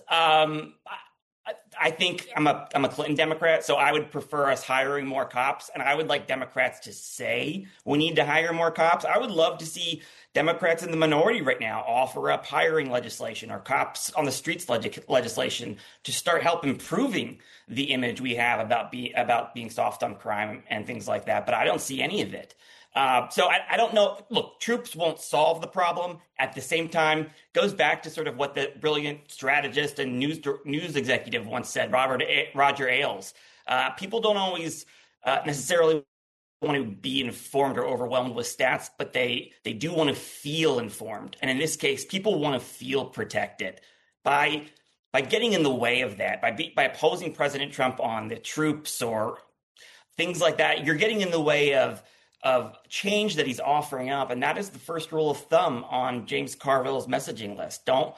I think I'm a Clinton Democrat, so I would prefer us hiring more cops, and I would like Democrats to say we need to hire more cops. I would love to see Democrats in the minority right now offer up hiring legislation or cops on the streets legislation to start help improving the image we have about being soft on crime and things like that. But I don't see any of it. So I don't know. Look, troops won't solve the problem. At the same time, goes back to sort of what the brilliant strategist and news executive once said, Roger Ailes. People don't always necessarily want to be informed or overwhelmed with stats, but they do want to feel informed. And in this case, people want to feel protected. By getting in the way of that, by opposing President Trump on the troops or things like that, you're getting in the way of change that he's offering up. And that is the first rule of thumb on James Carville's messaging list. Don't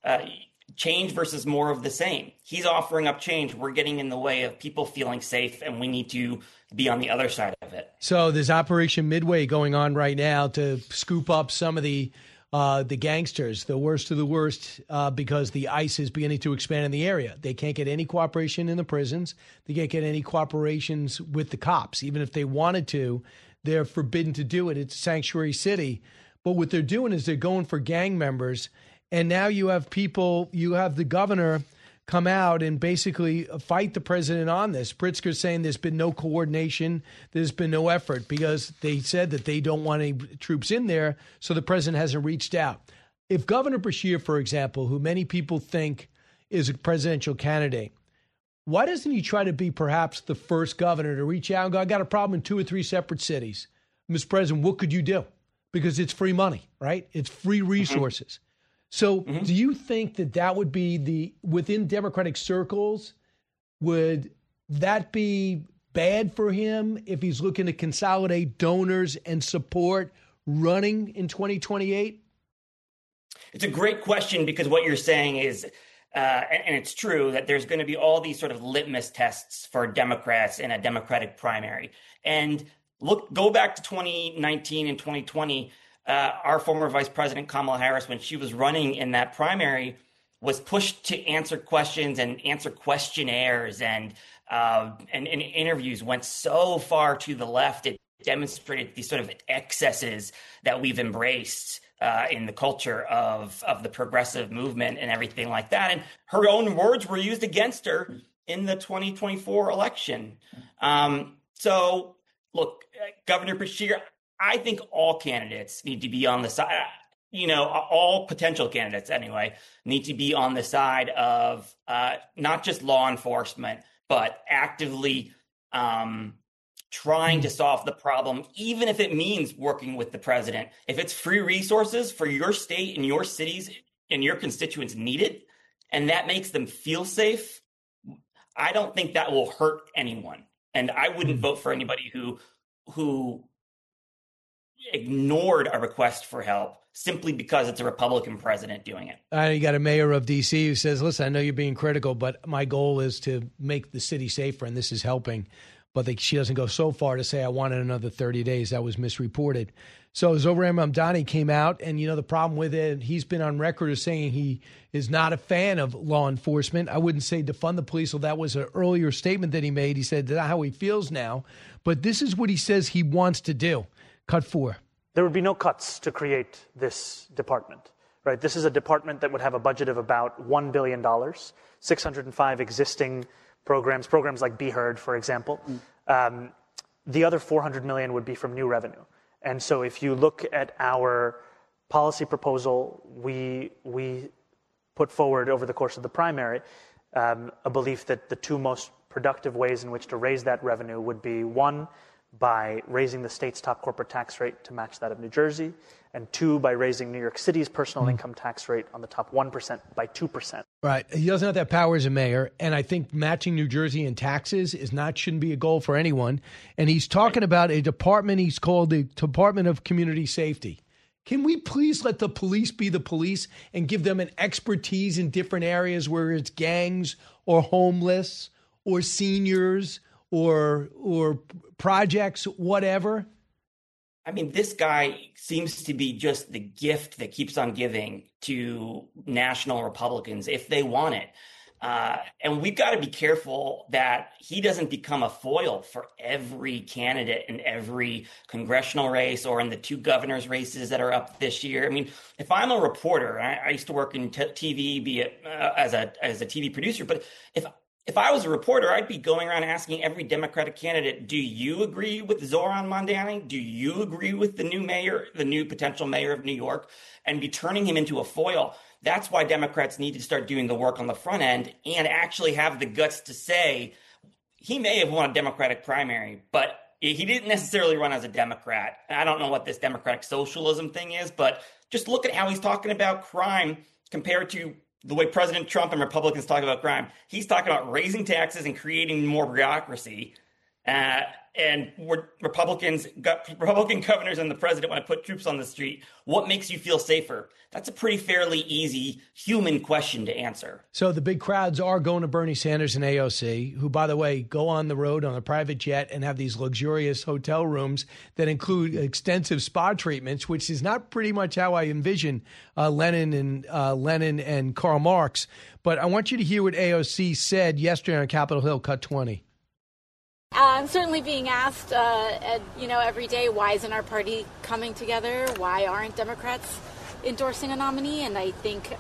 change versus more of the same. He's offering up change. We're getting in the way of people feeling safe, and we need to be on the other side of it. So there's Operation Midway going on right now to scoop up some of the gangsters, the worst of the worst, because the ICE is beginning to expand in the area. They can't get any cooperation in the prisons. They can't get any cooperations with the cops. Even if they wanted to, they're forbidden to do it. It's a sanctuary city. But what they're doing is they're going for gang members. And now you have the governor come out and basically fight the president on this. Pritzker's saying there's been no coordination. There's been no effort because they said that they don't want any troops in there. So the president hasn't reached out. If Governor Beshear, for example, who many people think is a presidential candidate, why doesn't he try to be perhaps the first governor to reach out and go, I got a problem in 2 or 3 separate cities. Mr. President, what could you do? Because it's free money, right? It's free resources. So do you think that would be within Democratic circles, would that be bad for him if he's looking to consolidate donors and support running in 2028? It's a great question because what you're saying is, and it's true, that there's going to be all these sort of litmus tests for Democrats in a Democratic primary. And go back to 2019 and 2020. Our former Vice President Kamala Harris, when she was running in that primary, was pushed to answer questions and answer questionnaires, and interviews went so far to the left. It demonstrated these sort of excesses that we've embraced in the culture of the progressive movement and everything like that. And her own words were used against her in the 2024 election. So, look, Governor Beshear, I think all candidates need to be on the side, all potential candidates anyway, need to be on the side of not just law enforcement, but actively trying to solve the problem, even if it means working with the president. If it's free resources for your state and your cities and your constituents need it, and that makes them feel safe, I don't think that will hurt anyone. And I wouldn't vote for anybody who ignored a request for help simply because it's a Republican president doing it. You got a mayor of D.C. who says, listen, I know you're being critical, but my goal is to make the city safer, and this is helping. But she doesn't go so far to say, I wanted another 30 days. That was misreported. So Zohran Mamdani came out, and, the problem with it, he's been on record as saying he is not a fan of law enforcement. I wouldn't say defund the police. Well, that was an earlier statement that he made. He said that's how he feels now. But this is what he says he wants to do. Cut 4. There would be no cuts to create this department, right? This is a department that would have a budget of about $1 billion, 605 existing programs like Be Heard, for example. The other $400 million would be from new revenue. And so if you look at our policy proposal, we put forward over the course of the primary a belief that the two most productive ways in which to raise that revenue would be, one, by raising the state's top corporate tax rate to match that of New Jersey, and 2, by raising New York City's personal income tax rate on the top 1% by 2%. Right. He doesn't have that power as a mayor, and I think matching New Jersey in taxes shouldn't be a goal for anyone. And he's talking about a department he's called the Department of Community Safety. Can we please let the police be the police and give them an expertise in different areas, where it's gangs or homeless or seniors or projects, whatever? I mean, this guy seems to be just the gift that keeps on giving to national Republicans if they want it. And we've got to be careful that he doesn't become a foil for every candidate in every congressional race or in the 2 races that are up this year. I mean, if I'm a reporter, I used to work in TV, be it as a TV producer, but if I was a reporter, I'd be going around asking every Democratic candidate, do you agree with Zoran Mondani? Do you agree with the new potential mayor of New York? And be turning him into a foil. That's why Democrats need to start doing the work on the front end and actually have the guts to say, he may have won a Democratic primary, but he didn't necessarily run as a Democrat. And I don't know what this democratic socialism thing is, but just look at how he's talking about crime compared to the way President Trump and Republicans talk about crime. He's talking about raising taxes and creating more bureaucracy. And Republican governors and the president want to put troops on the street. What makes you feel safer? That's a pretty fairly easy human question to answer. So the big crowds are going to Bernie Sanders and AOC, who, by the way, go on the road on a private jet and have these luxurious hotel rooms that include extensive spa treatments, which is not pretty much how I envision Lenin and Karl Marx. But I want you to hear what AOC said yesterday on Capitol Hill, Cut 20. I'm certainly being asked, every day, why isn't our party coming together? Why aren't Democrats endorsing a nominee? And I think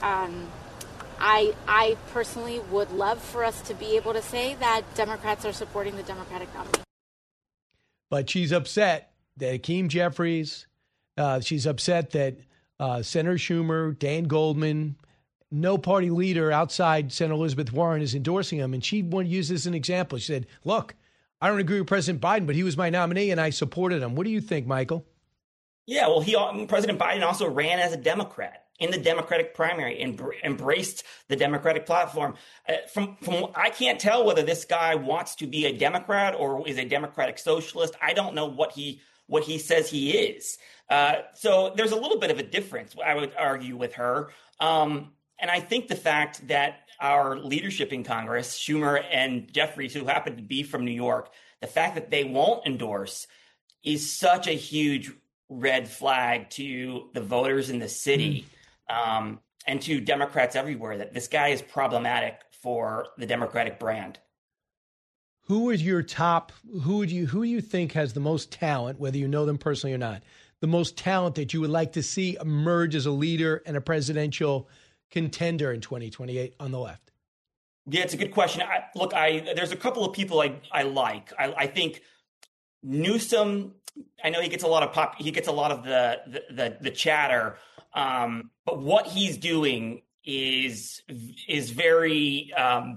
I personally would love for us to be able to say that Democrats are supporting the Democratic nominee. But she's upset that Hakeem Jeffries, she's upset that Senator Schumer, Dan Goldman, no party leader outside Senator Elizabeth Warren is endorsing him. And she wanted to use this as an example. She said, look, I don't agree with President Biden, but he was my nominee and I supported him. What do you think, Michael? Yeah, well, President Biden also ran as a Democrat in the Democratic primary and embraced the Democratic platform. From I can't tell whether this guy wants to be a Democrat or is a Democratic socialist. I don't know what he says he is. So there's a little bit of a difference, I would argue, with her. And I think the fact that our leadership in Congress, Schumer and Jeffries, who happen to be from New York, the fact that they won't endorse is such a huge red flag to the voters in the city and to Democrats everywhere, that this guy is problematic for the Democratic brand. Who is your top? Who do you think has the most talent, whether you know them personally or not, the most talent that you would like to see emerge as a leader and a presidential contender in 2028 on the left? Yeah, it's a good question. There's a couple of people I like. I think Newsom, I know he gets a lot of the chatter, but what he's doing is very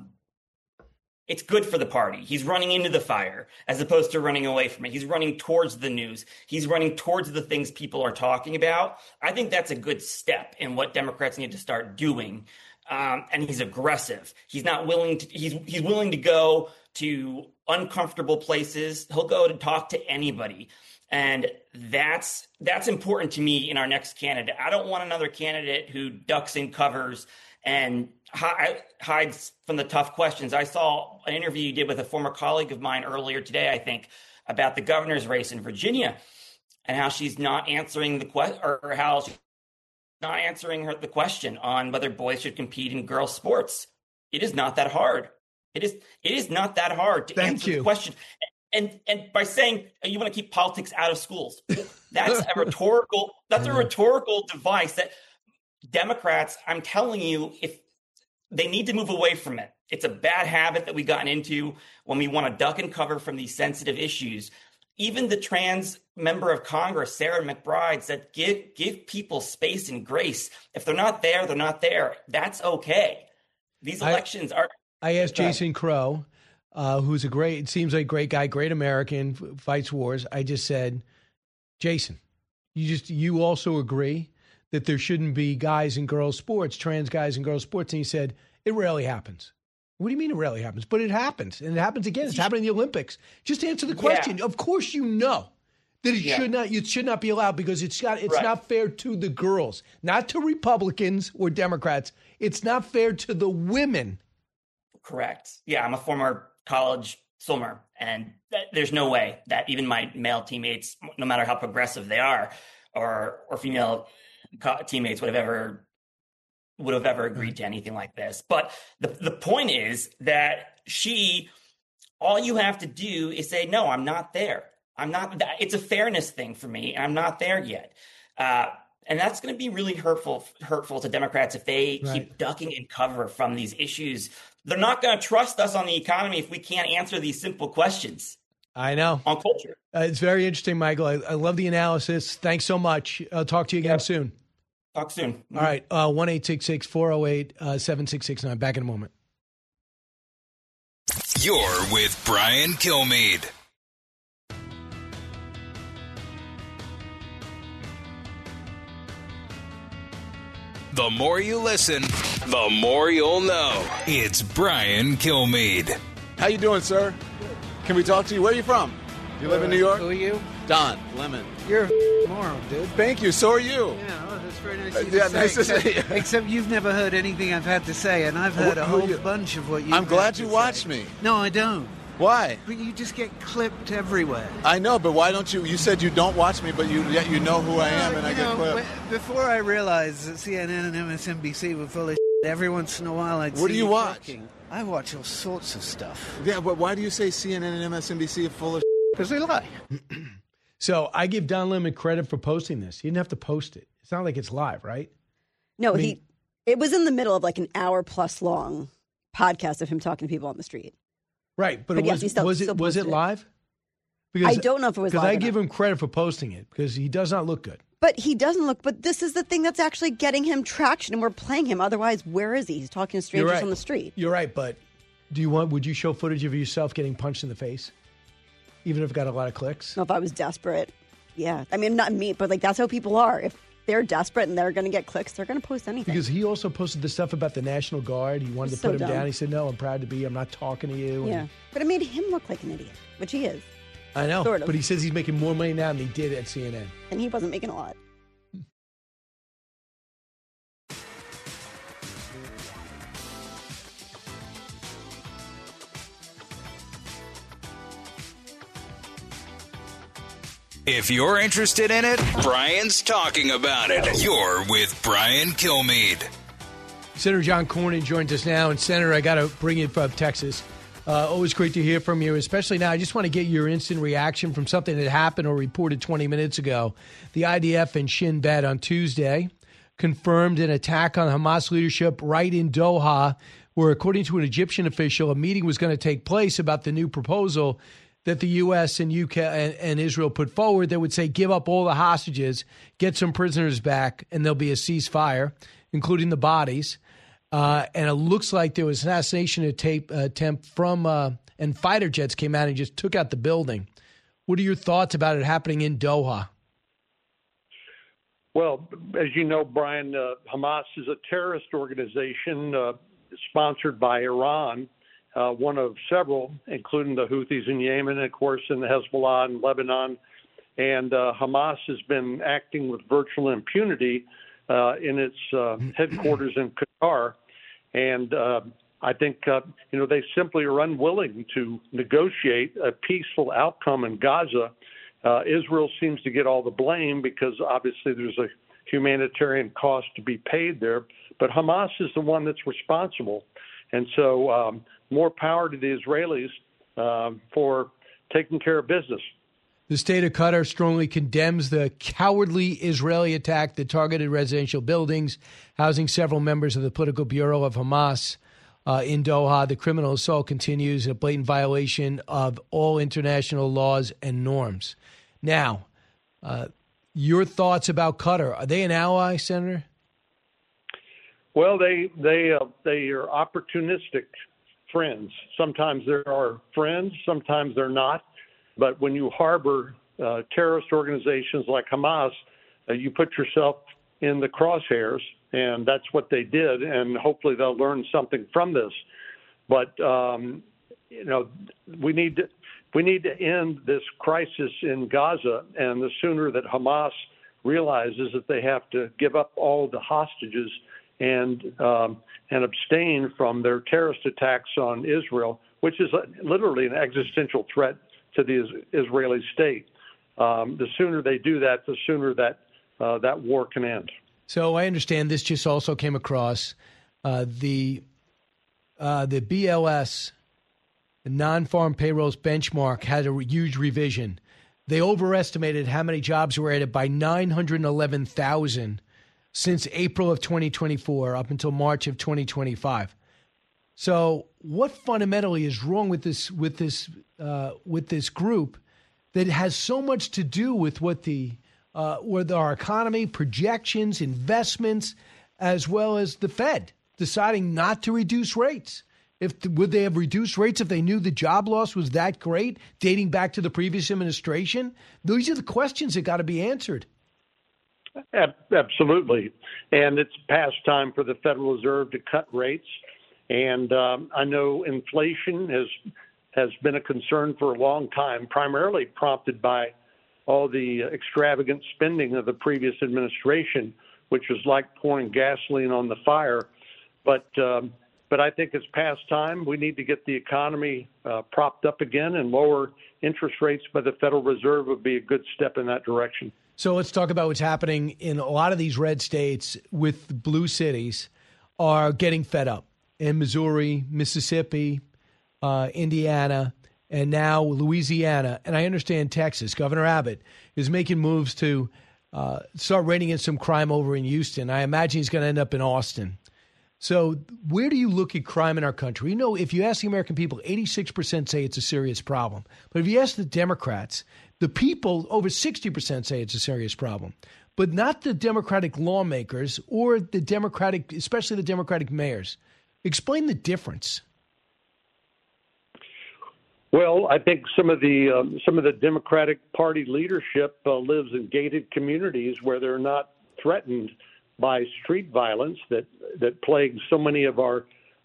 it's good for the party. He's running into the fire as opposed to running away from it. He's running towards the news. He's running towards the things people are talking about. I think that's a good step in what Democrats need to start doing. And he's aggressive. He's not willing to. He's willing to go to uncomfortable places. He'll go to talk to anybody, and that's important to me in our next candidate. I don't want another candidate who ducks in covers and hides from the tough questions. I saw an interview you did with a former colleague of mine earlier today, I think, about the governor's race in Virginia and how she's not answering the question, or how she's not answering the question on whether boys should compete in girls' sports. It is not that hard. It is not that hard to answer the question. And by saying you want to keep politics out of schools, that's a rhetorical device that Democrats, I'm telling you, if they need to move away from it. It's a bad habit that we've gotten into when we want to duck and cover from these sensitive issues. Even the trans member of Congress, Sarah McBride, said, give people space and grace. If they're not there, they're not there. That's okay. These elections are... I asked Jason Crow, who's it seems like a great guy, great American, fights wars. I just said, Jason, you also agree that there shouldn't be guys and girls sports, trans guys and girls sports. And he said, it rarely happens. What do you mean it rarely happens? But it happens. And it happens again. It's happening in the Olympics. Just answer the question. Of course you know that it should not be allowed because it's not fair to the girls, not to Republicans or Democrats. It's not fair to the women. Correct. Yeah, I'm a former college swimmer, and there's no way that even my male teammates, no matter how progressive they are, or female teammates would have ever agreed to anything like this. But the point is that all you have to do is say, no, I'm not there. It's a fairness thing for me. I'm not there yet. And that's going to be really hurtful to Democrats if they keep ducking and cover from these issues. They're not going to trust us on the economy if we can't answer these simple questions. I know. On culture. It's very interesting, Michael. I love the analysis. Thanks so much. I'll talk to you again soon. Talk soon. All right. 1-866-408-7669. Back in a moment. You're with Brian Kilmeade. The more you listen, the more you'll know. It's Brian Kilmeade. How you doing, sir? Can we talk to you? Where are you from? You live in New York? Who are you? Don Lemon. You're a moron, dude. Thank you. So are you. Yeah, well, that's very nice of you to say. Nice to say. Except you've never heard anything I've had to say, and I've heard a whole bunch of what you've I'm glad you watched me. No, I don't. Why? But you just get clipped everywhere. I know, but why don't you? You said you don't watch me, but yet you know who I am, and I get clipped. Before I realized that CNN and MSNBC were full of shit, every once in a while I'd see What do you watch? Talking. I watch all sorts of stuff. Yeah, but why do you say CNN and MSNBC are full of shit? Because they lie. So I give Don Lemon credit for posting this. He didn't have to post it. It's not like it's live, right? No, it was in the middle of like an hour-plus long podcast of him talking to people on the street. Right, but was it live? Because I don't know if it was live. Because I give him credit for posting it because he does not look good. But he doesn't look. But this is the thing that's actually getting him traction, and we're playing him. Otherwise, where is he? He's talking to strangers on the street. You're right, but would you show footage of yourself getting punched in the face, even if it got a lot of clicks? No, if I was desperate, yeah. I mean, not me, but like that's how people are. If they're desperate and they're going to get clicks, they're going to post anything. Because he also posted the stuff about the National Guard. He wanted to put him down. He said, no, I'm proud to be. I'm not talking to you. Yeah. But it made him look like an idiot, which he is. I know. Sort of. But he says he's making more money now than he did at CNN. And he wasn't making a lot. If you're interested in it, Brian's talking about it. You're with Brian Kilmeade. Senator John Cornyn joins us now. And, Senator, I got to bring you from Texas. Always great to hear from you, especially now. I just want to get your instant reaction from something that happened or reported 20 minutes ago. The IDF and Shin Bet on Tuesday confirmed an attack on Hamas leadership right in Doha, where, according to an Egyptian official, a meeting was going to take place about the new proposal that the U.S. and UK and Israel put forward that would say give up all the hostages, get some prisoners back, and there'll be a ceasefire, including the bodies. And it looks like there was an assassination attempt from and fighter jets came out and just took out the building. What are your thoughts about it happening in Doha? Well, as you know, Brian, Hamas is a terrorist organization sponsored by Iran. One of several, including the Houthis in Yemen, and of course, in the Hezbollah in Lebanon. And Hamas has been acting with virtual impunity in its headquarters in Qatar. And I think, they simply are unwilling to negotiate a peaceful outcome in Gaza. Israel seems to get all the blame because obviously there's a humanitarian cost to be paid there. But Hamas is the one that's responsible. And so more power to the Israelis for taking care of business. The state of Qatar strongly condemns the cowardly Israeli attack that targeted residential buildings, housing several members of the political bureau of Hamas in Doha. The criminal assault continues, a blatant violation of all international laws and norms. Now, your thoughts about Qatar. Are they an ally, Senator? Well, they are opportunistic friends. Sometimes there are friends, sometimes they're not. But when you harbor terrorist organizations like Hamas, you put yourself in the crosshairs, and that's what they did. And hopefully they'll learn something from this. But we need to end this crisis in Gaza, and the sooner that Hamas realizes that they have to give up all the hostages and abstain from their terrorist attacks on Israel, which is literally an existential threat to the Israeli state. The sooner they do that, the sooner that that war can end. So I understand this just also came across the BLS non-farm payrolls benchmark had a huge revision. They overestimated how many jobs were added by 911,000 since April of 2024 up until March of 2025. So what fundamentally is wrong with this group that has so much to do with what with our economy, projections, investments, as well as the Fed deciding not to reduce rates? Would they have reduced rates if they knew the job loss was that great, dating back to the previous administration? These are the questions that got to be answered. Absolutely. And it's past time for the Federal Reserve to cut rates. And I know inflation has been a concern for a long time, primarily prompted by all the extravagant spending of the previous administration, which was like pouring gasoline on the fire. But I think it's past time. We need to get the economy propped up again, and lower interest rates by the Federal Reserve would be a good step in that direction. So let's talk about what's happening in a lot of these red states with blue cities are getting fed up. In Missouri, Mississippi, Indiana, and now Louisiana. And I understand Texas. Governor Abbott is making moves to start reining in some crime over in Houston. I imagine he's going to end up in Austin. So where do you look at crime in our country? You know, if you ask the American people, 86% say it's a serious problem. But if you ask the Democrats, the people, over 60% say it's a serious problem. But not the Democratic lawmakers or the Democratic, especially the Democratic mayors. Explain the difference. Well, I think some of the Democratic Party leadership lives in gated communities where they're not threatened by street violence that plagues so many of our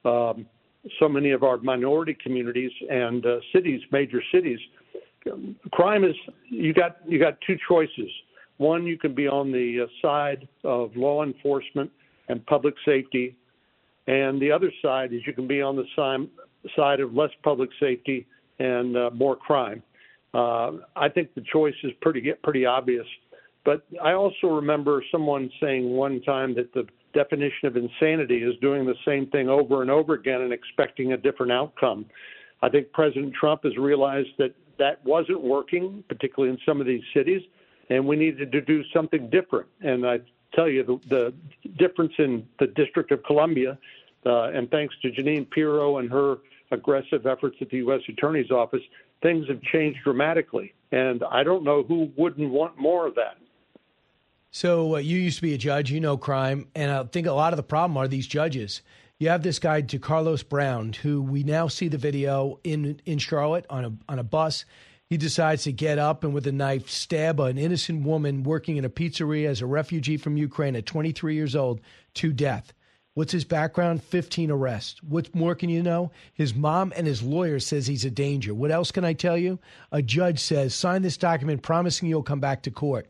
minority communities and cities, major cities. Crime is you got two choices. One, you can be on the side of law enforcement and public safety, and the other side is you can be on the side of less public safety and more crime. I think the choice is pretty obvious. But I also remember someone saying one time that the definition of insanity is doing the same thing over and over again and expecting a different outcome. I think President Trump has realized that wasn't working, particularly in some of these cities, and we needed to do something different. And I tell you, the difference in the District of Columbia, and thanks to Jeanine Pirro and her aggressive efforts at the U.S. Attorney's Office, things have changed dramatically. And I don't know who wouldn't want more of that. So you used to be a judge, you know crime, and I think a lot of the problem are these judges. You have this guy, DeCarlos Brown, who we now see the video in Charlotte on a bus. He decides to get up and with a knife stab an innocent woman working in a pizzeria as a refugee from Ukraine at 23 years old to death. What's his background? 15 arrests. What more can you know? His mom and his lawyer says he's a danger. What else can I tell you? A judge says, sign this document promising you'll come back to court.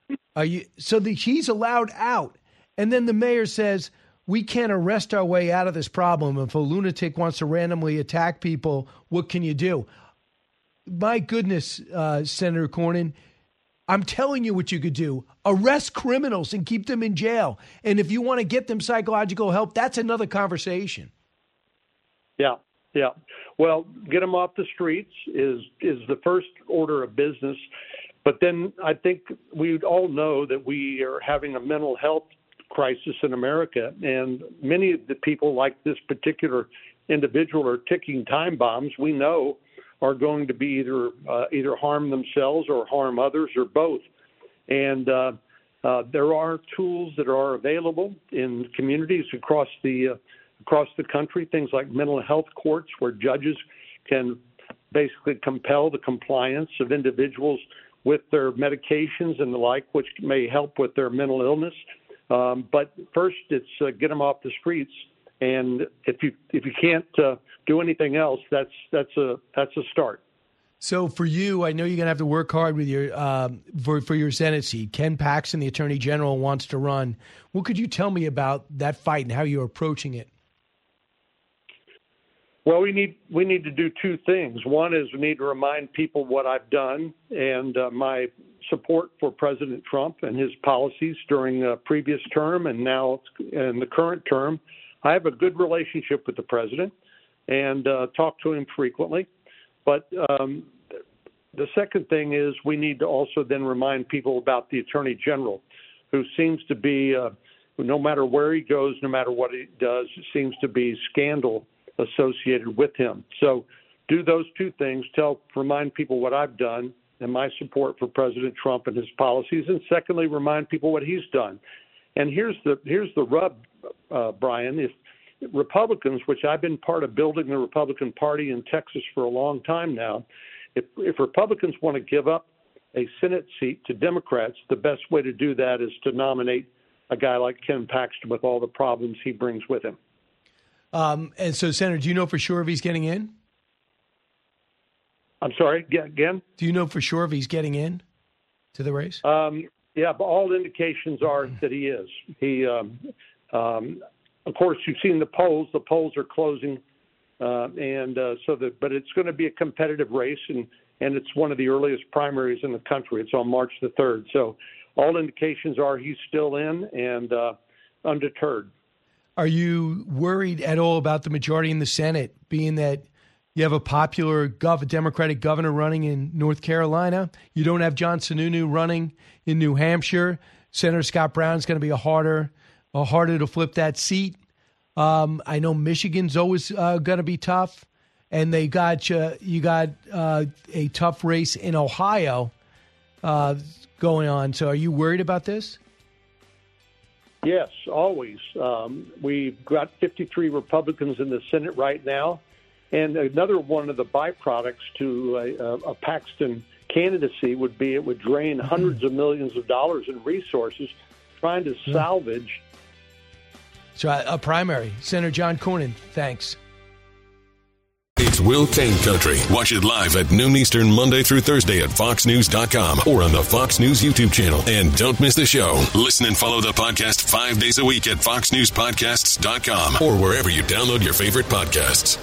He's allowed out. And then the mayor says, we can't arrest our way out of this problem. If a lunatic wants to randomly attack people, what can you do? My goodness, Senator Cornyn, I'm telling you what you could do. Arrest criminals and keep them in jail. And if you want to get them psychological help, that's another conversation. Yeah. Well, get them off the streets is the first order of business. But then I think we all know that we are having a mental health crisis in America, and many of the people like this particular individual are ticking time bombs. We know are going to be either harm themselves or harm others or both. And there are tools that are available in communities across the across the country, things like mental health courts where judges can basically compel the compliance of individuals with their medications and the like, which may help with their mental illness. But first, it's get them off the streets. And if you can't do anything else, that's a start. So for you, I know you're going to have to work hard with your for your Senate seat. Ken Paxton, the Attorney General, wants to run. What could you tell me about that fight and how you're approaching it? Well, we need to do two things. One is we need to remind people what I've done and my support for President Trump and his policies during the previous term and now in the current term. I have a good relationship with the president and talk to him frequently. But the second thing is we need to also then remind people about the Attorney General, who seems to be, no matter where he goes, no matter what he does, it seems to be scandal associated with him. So do those two things, remind people what I've done and my support for President Trump and his policies, and secondly, remind people what he's done. And here's the rub, Brian. If Republicans, which I've been part of building the Republican Party in Texas for a long time now, if Republicans want to give up a Senate seat to Democrats, the best way to do that is to nominate a guy like Ken Paxton with all the problems he brings with him. And so, Senator, do you know for sure if he's getting in? I'm sorry, again? Do you know for sure if he's getting in to the race? Yeah, but all indications are that he is. He, of course, you've seen the polls. The polls are closing, but it's going to be a competitive race, and it's one of the earliest primaries in the country. It's on March the 3rd. So all indications are he's still in and undeterred. Are you worried at all about the majority in the Senate, being that you have a popular Democratic governor running in North Carolina? You don't have John Sununu running in New Hampshire. Senator Scott Brown's going to be harder to flip that seat. I know Michigan's always going to be tough, and you got a tough race in Ohio going on. So are you worried about this? Yes, always. We've got 53 Republicans in the Senate right now. And another one of the byproducts to a Paxton candidacy would be it would drain hundreds of millions of dollars in resources trying to salvage. So a primary. Senator John Cornyn, thanks. It's Will Cain Country. Watch it live at noon Eastern Monday through Thursday at foxnews.com or on the Fox News YouTube channel. And don't miss the show. Listen and follow the podcast 5 days a week at foxnewspodcasts.com or wherever you download your favorite podcasts.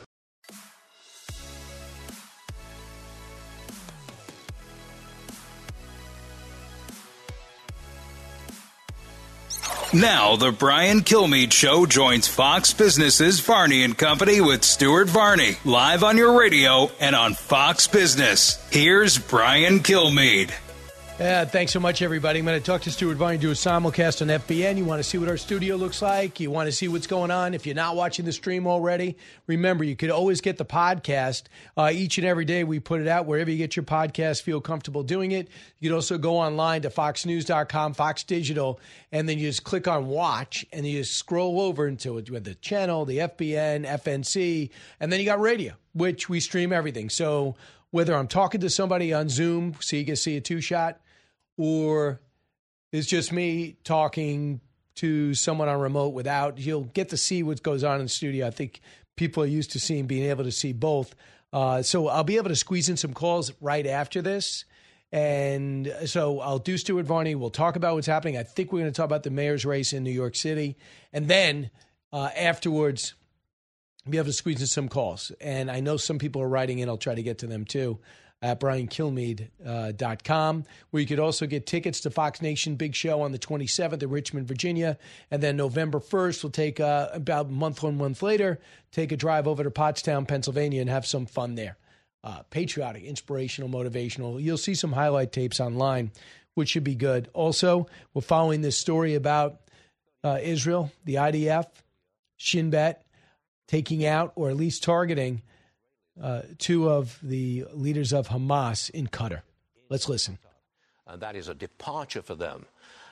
Now, the Brian Kilmeade Show joins Fox Business's Varney & Company with Stuart Varney, live on your radio and on Fox Business. Here's Brian Kilmeade. Thanks so much, everybody. I'm going to talk to Stuart Varney, do a simulcast on FBN. You want to see what our studio looks like? You want to see what's going on? If you're not watching the stream already, remember, you could always get the podcast. Each and every day we put it out wherever you get your podcast, feel comfortable doing it. You can also go online to foxnews.com, Fox Digital, and then you just click on watch, and you just scroll over into it with the channel, the FBN, FNC, and then you got radio, which we stream everything. So whether I'm talking to somebody on Zoom, so you can see a two-shot, or it's just me talking to someone on remote without, you'll get to see what goes on in the studio. I think people are used to being able to see both. So I'll be able to squeeze in some calls right after this. And so I'll do Stuart Varney. We'll talk about what's happening. I think we're going to talk about the mayor's race in New York City. And then afterwards, be able to squeeze in some calls. And I know some people are writing in. I'll try to get to them too at briankilmeade.com, where you could also get tickets to Fox Nation Big Show on the 27th in Richmond, Virginia. And then November 1st, we'll take about a month later, take a drive over to Pottstown, Pennsylvania, and have some fun there. Patriotic, inspirational, motivational. You'll see some highlight tapes online, which should be good. Also, we're following this story about Israel, the IDF, Shin Bet, taking out or at least targeting two of the leaders of Hamas in Qatar. Let's listen. And that is a departure for them.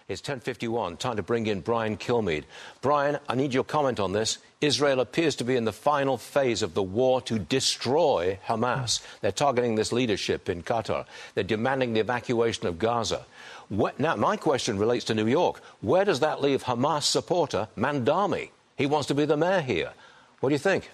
It's 10:51. Time to bring in Brian Kilmeade. Brian, I need your comment on this. Israel appears to be in the final phase of the war to destroy Hamas. They're targeting this leadership in Qatar. They're demanding the evacuation of Gaza. Now, my question relates to New York. Where does that leave Hamas supporter Mandami? He wants to be the mayor here. What do you think?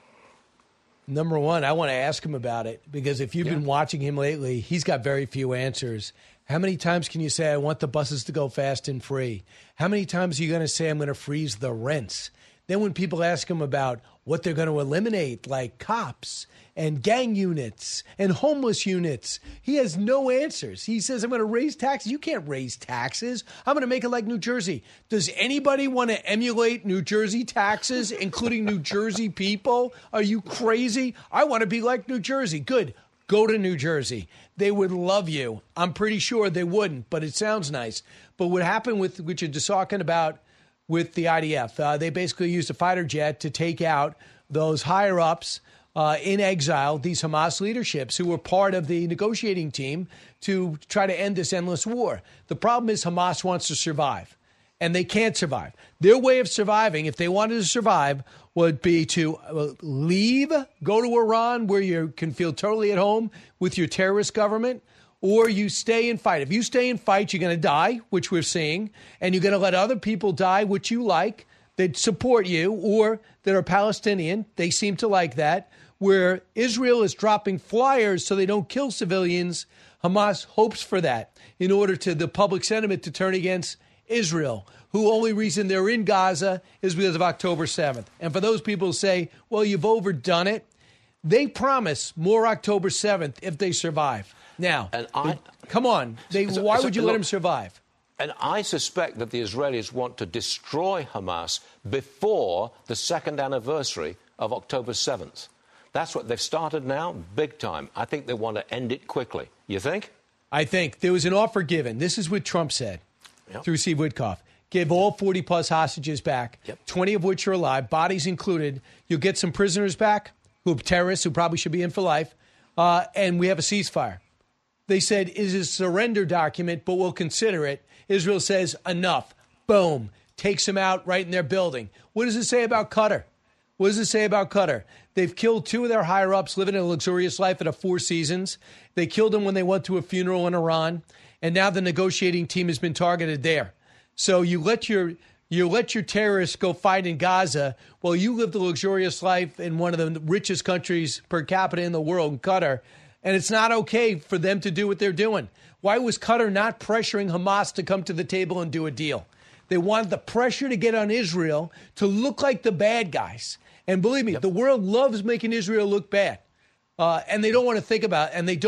Number one, I want to ask him about it, because if you've been watching him lately, he's got very few answers. How many times can you say, I want the buses to go fast and free? How many times are you going to say, I'm going to freeze the rents? Then when people ask him about what they're going to eliminate, like cops and gang units and homeless units, he has no answers. He says, I'm going to raise taxes. You can't raise taxes. I'm going to make it like New Jersey. Does anybody want to emulate New Jersey taxes, including New Jersey people? Are you crazy? I want to be like New Jersey. Good. Go to New Jersey. They would love you. I'm pretty sure they wouldn't, but it sounds nice. But what happened with, which you're just talking about, with the IDF, they basically used a fighter jet to take out those higher-ups in exile, these Hamas leaderships who were part of the negotiating team to try to end this endless war. The problem is Hamas wants to survive, and they can't survive. Their way of surviving, if they wanted to survive, would be to leave, go to Iran, where you can feel totally at home with your terrorist government, or you stay and fight. If you stay and fight, you're going to die, which we're seeing, and you're going to let other people die, which you like, that support you, or that are Palestinian. They seem to like that. Where Israel is dropping flyers so they don't kill civilians, Hamas hopes for that in order to the public sentiment to turn against Israel, who only reason they're in Gaza is because of October 7th. And for those people who say, well, you've overdone it, they promise more October 7th if they survive. Now, come on. Why would you let them survive? And I suspect that the Israelis want to destroy Hamas before the second anniversary of October 7th. That's what they've started now, big time. I think they want to end it quickly. You think? I think there was an offer given. This is what Trump said through Steve Witkoff. Give all 40-plus hostages back, 20 of which are alive, bodies included. You'll get some prisoners back who are terrorists who probably should be in for life, and we have a ceasefire. They said, it is a surrender document, but we'll consider it. Israel says, enough. Boom. Takes them out right in their building. What does it say about Qatar? What does it say about Qatar? They've killed two of their higher-ups living a luxurious life at a Four Seasons. They killed them when they went to a funeral in Iran. And now the negotiating team has been targeted there. So you let your terrorists go fight in Gaza while you live the luxurious life in one of the richest countries per capita in the world, Qatar. And it's not okay for them to do what they're doing. Why was Qatar not pressuring Hamas to come to the table and do a deal? They wanted the pressure to get on Israel to look like the bad guys. And believe me, the world loves making Israel look bad. And they don't want to think about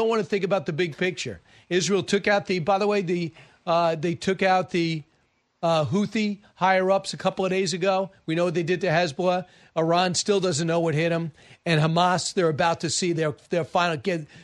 the big picture. Israel took out they took out the Houthi higher-ups a couple of days ago. We know what they did to Hezbollah. Iran still doesn't know what hit them. And Hamas, they're about to see their final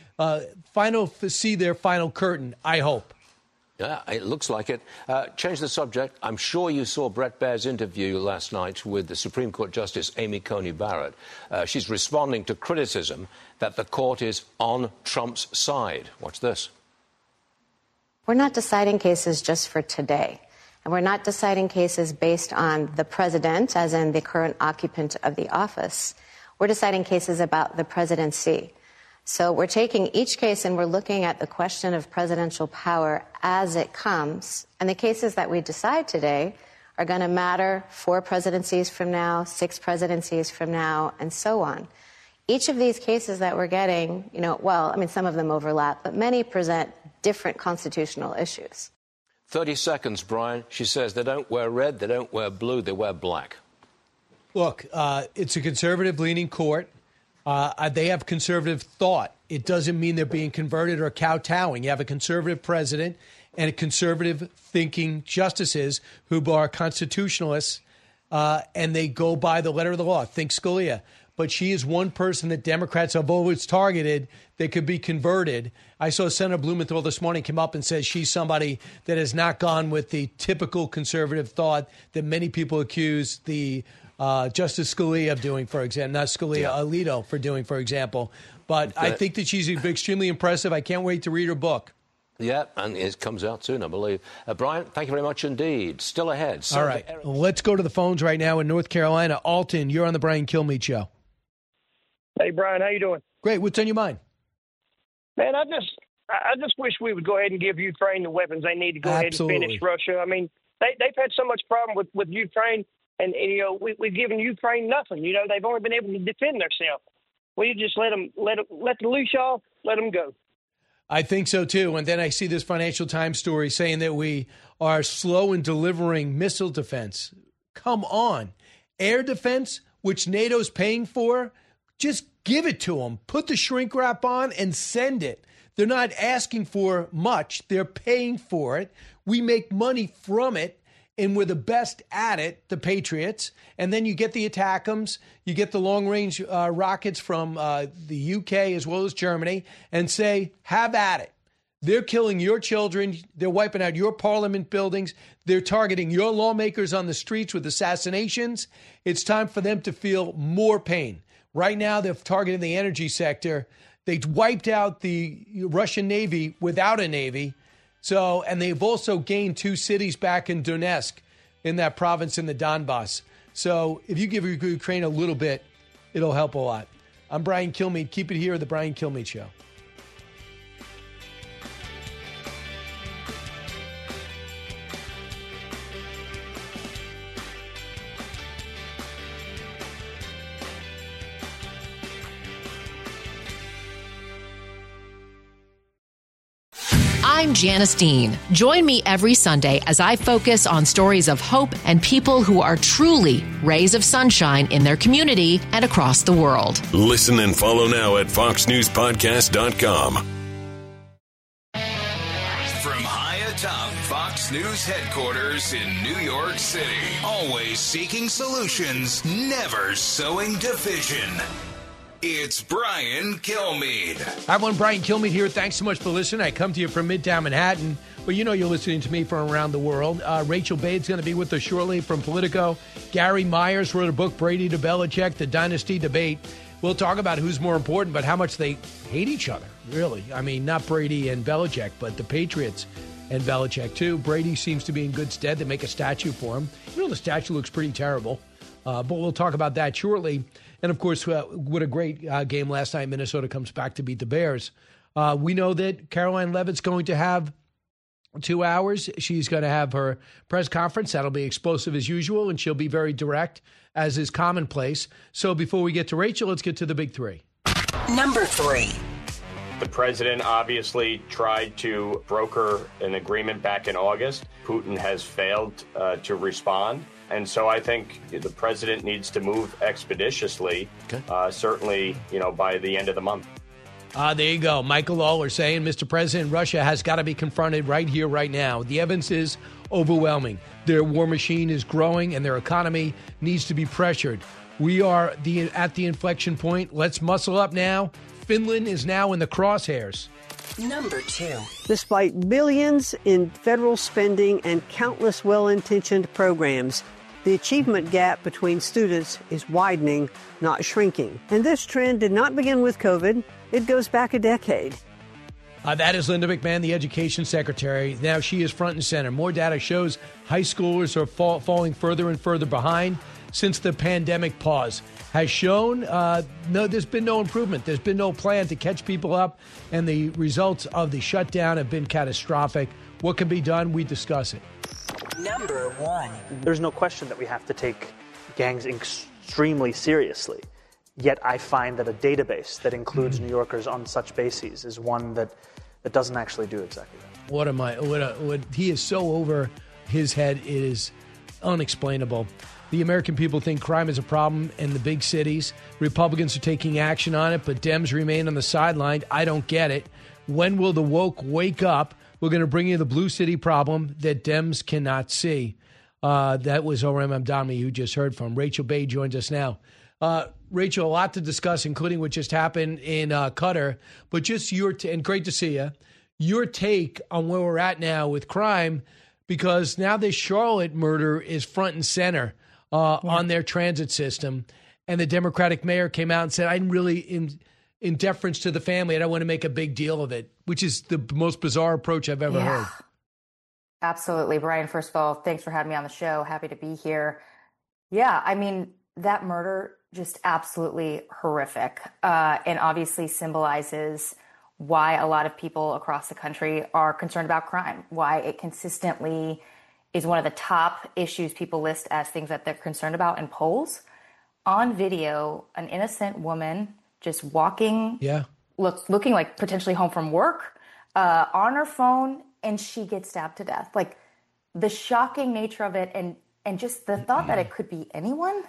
curtain, I hope. Yeah, it looks like it. Change the subject. I'm sure you saw Bret Baier's interview last night with the Supreme Court Justice Amy Coney Barrett. She's responding to criticism that the court is on Trump's side. Watch this. We're not deciding cases just for today. And we're not deciding cases based on the president, as in the current occupant of the office. We're deciding cases about the presidency. So we're taking each case and we're looking at the question of presidential power as it comes. And the cases that we decide today are going to matter 4 presidencies from now, 6 presidencies from now, and so on. Each of these cases that we're getting, some of them overlap, but many present different constitutional issues. 30 seconds, Brian. She says they don't wear red, they don't wear blue, they wear black. Look, it's a conservative-leaning court. They have conservative thought. It doesn't mean they're being converted or kowtowing. You have a conservative president and a conservative-thinking justices who are constitutionalists, and they go by the letter of the law. Think Scalia. But she is one person that Democrats have always targeted that could be converted. I saw Senator Blumenthal this morning come up and says she's somebody that has not gone with the typical conservative thought that many people accuse the Justice Scalia of doing, for example. Not Scalia, Alito for doing, for example. But I think that she's extremely impressive. I can't wait to read her book. Yeah, and it comes out soon, I believe. Brian, thank you very much indeed. Still ahead. All right, let's go to the phones right now in North Carolina. Alton, you're on the Brian Kilmeade Show. Hey, Brian, how you doing? Great. What's on your mind? Man, I just wish we would go ahead and give Ukraine the weapons they need to go ahead and finish Russia. I mean, they've had so much problem with Ukraine, and you know, we've given Ukraine nothing. You know, they've only been able to defend themselves. We just let the leash off, let them go. I think so, too. And then I see this Financial Times story saying that we are slow in delivering missile defense. Come on. Air defense, which NATO's paying for, just give it to them. Put the shrink wrap on and send it. They're not asking for much. They're paying for it. We make money from it, and we're the best at it, the Patriots. And then you get the ATACMS, you get the long-range rockets from the UK as well as Germany, and say, have at it. They're killing your children. They're wiping out your parliament buildings. They're targeting your lawmakers on the streets with assassinations. It's time for them to feel more pain. Right now, they're targeting the energy sector. They wiped out the Russian Navy without a Navy. So, and they've also gained 2 cities back in Donetsk, in that province in the Donbass. So if you give Ukraine a little bit, it'll help a lot. I'm Brian Kilmeade. Keep it here at the Brian Kilmeade Show. I'm Janice Dean. Join me every Sunday as I focus on stories of hope and people who are truly rays of sunshine in their community and across the world. Listen and follow now at foxnewspodcast.com. From high atop Fox News headquarters in New York City, always seeking solutions, never sowing division. It's Brian Kilmeade. Hi, everyone. Brian Kilmeade here. Thanks so much for listening. I come to you from Midtown Manhattan, but you know you're listening to me from around the world. Rachel Bade's going to be with us shortly from Politico. Gary Myers wrote a book, Brady to Belichick, The Dynasty Debate. We'll talk about who's more important, but how much they hate each other, really. I mean, not Brady and Belichick, but the Patriots and Belichick, too. Brady seems to be in good stead. They make a statue for him. You know, the statue looks pretty terrible, but we'll talk about that shortly. And, of course, what a great game last night. Minnesota comes back to beat the Bears. We know that Caroline Leavitt's going to have 2 hours. She's going to have her press conference. That'll be explosive as usual, and she'll be very direct, as is commonplace. So before we get to Rachel, let's get to the big 3. Number 3. The president obviously tried to broker an agreement back in August. Putin has failed to respond. And so I think the president needs to move expeditiously, certainly, by the end of the month. There you go. Michael Lawler saying, Mr. President, Russia has got to be confronted right here, right now. The evidence is overwhelming. Their war machine is growing and their economy needs to be pressured. We are at the inflection point. Let's muscle up now. Finland is now in the crosshairs. Number 2. Despite billions in federal spending and countless well-intentioned programs, the achievement gap between students is widening, not shrinking. And this trend did not begin with COVID. It goes back a decade. That is Linda McMahon, the education secretary. Now she is front and center. More data shows high schoolers are falling further and further behind since the pandemic pause. Has shown there's been no improvement. There's been no plan to catch people up, and the results of the shutdown have been catastrophic. What can be done? We discuss it. Number 1. There's no question that we have to take gangs extremely seriously. Yet I find that a database that includes New Yorkers on such bases is one that doesn't actually do exactly that. What he is so over his head, it is unexplainable. The American people think crime is a problem in the big cities. Republicans are taking action on it, but Dems remain on the sideline. I don't get it. When will the woke wake up? We're going to bring you the blue city problem that Dems cannot see. That was Orem Amdami, who just heard from. Rachel Bade joins us now. Rachel, a lot to discuss, including what just happened in Qatar. But just and great to see you, your take on where we're at now with crime, because now this Charlotte murder is front and center on their transit system. And the Democratic mayor came out and said, I'm really in deference to the family. I don't want to make a big deal of it, which is the most bizarre approach I've ever heard. Absolutely. Brian, first of all, thanks for having me on the show. Happy to be here. Yeah, I mean, that murder, just absolutely horrific, and obviously symbolizes why a lot of people across the country are concerned about crime, why it consistently is one of the top issues people list as things that they're concerned about in polls. On video, an innocent woman just walking, looking like potentially home from work, on her phone, and she gets stabbed to death. Like, the shocking nature of it, and just the thought that it could be anyone,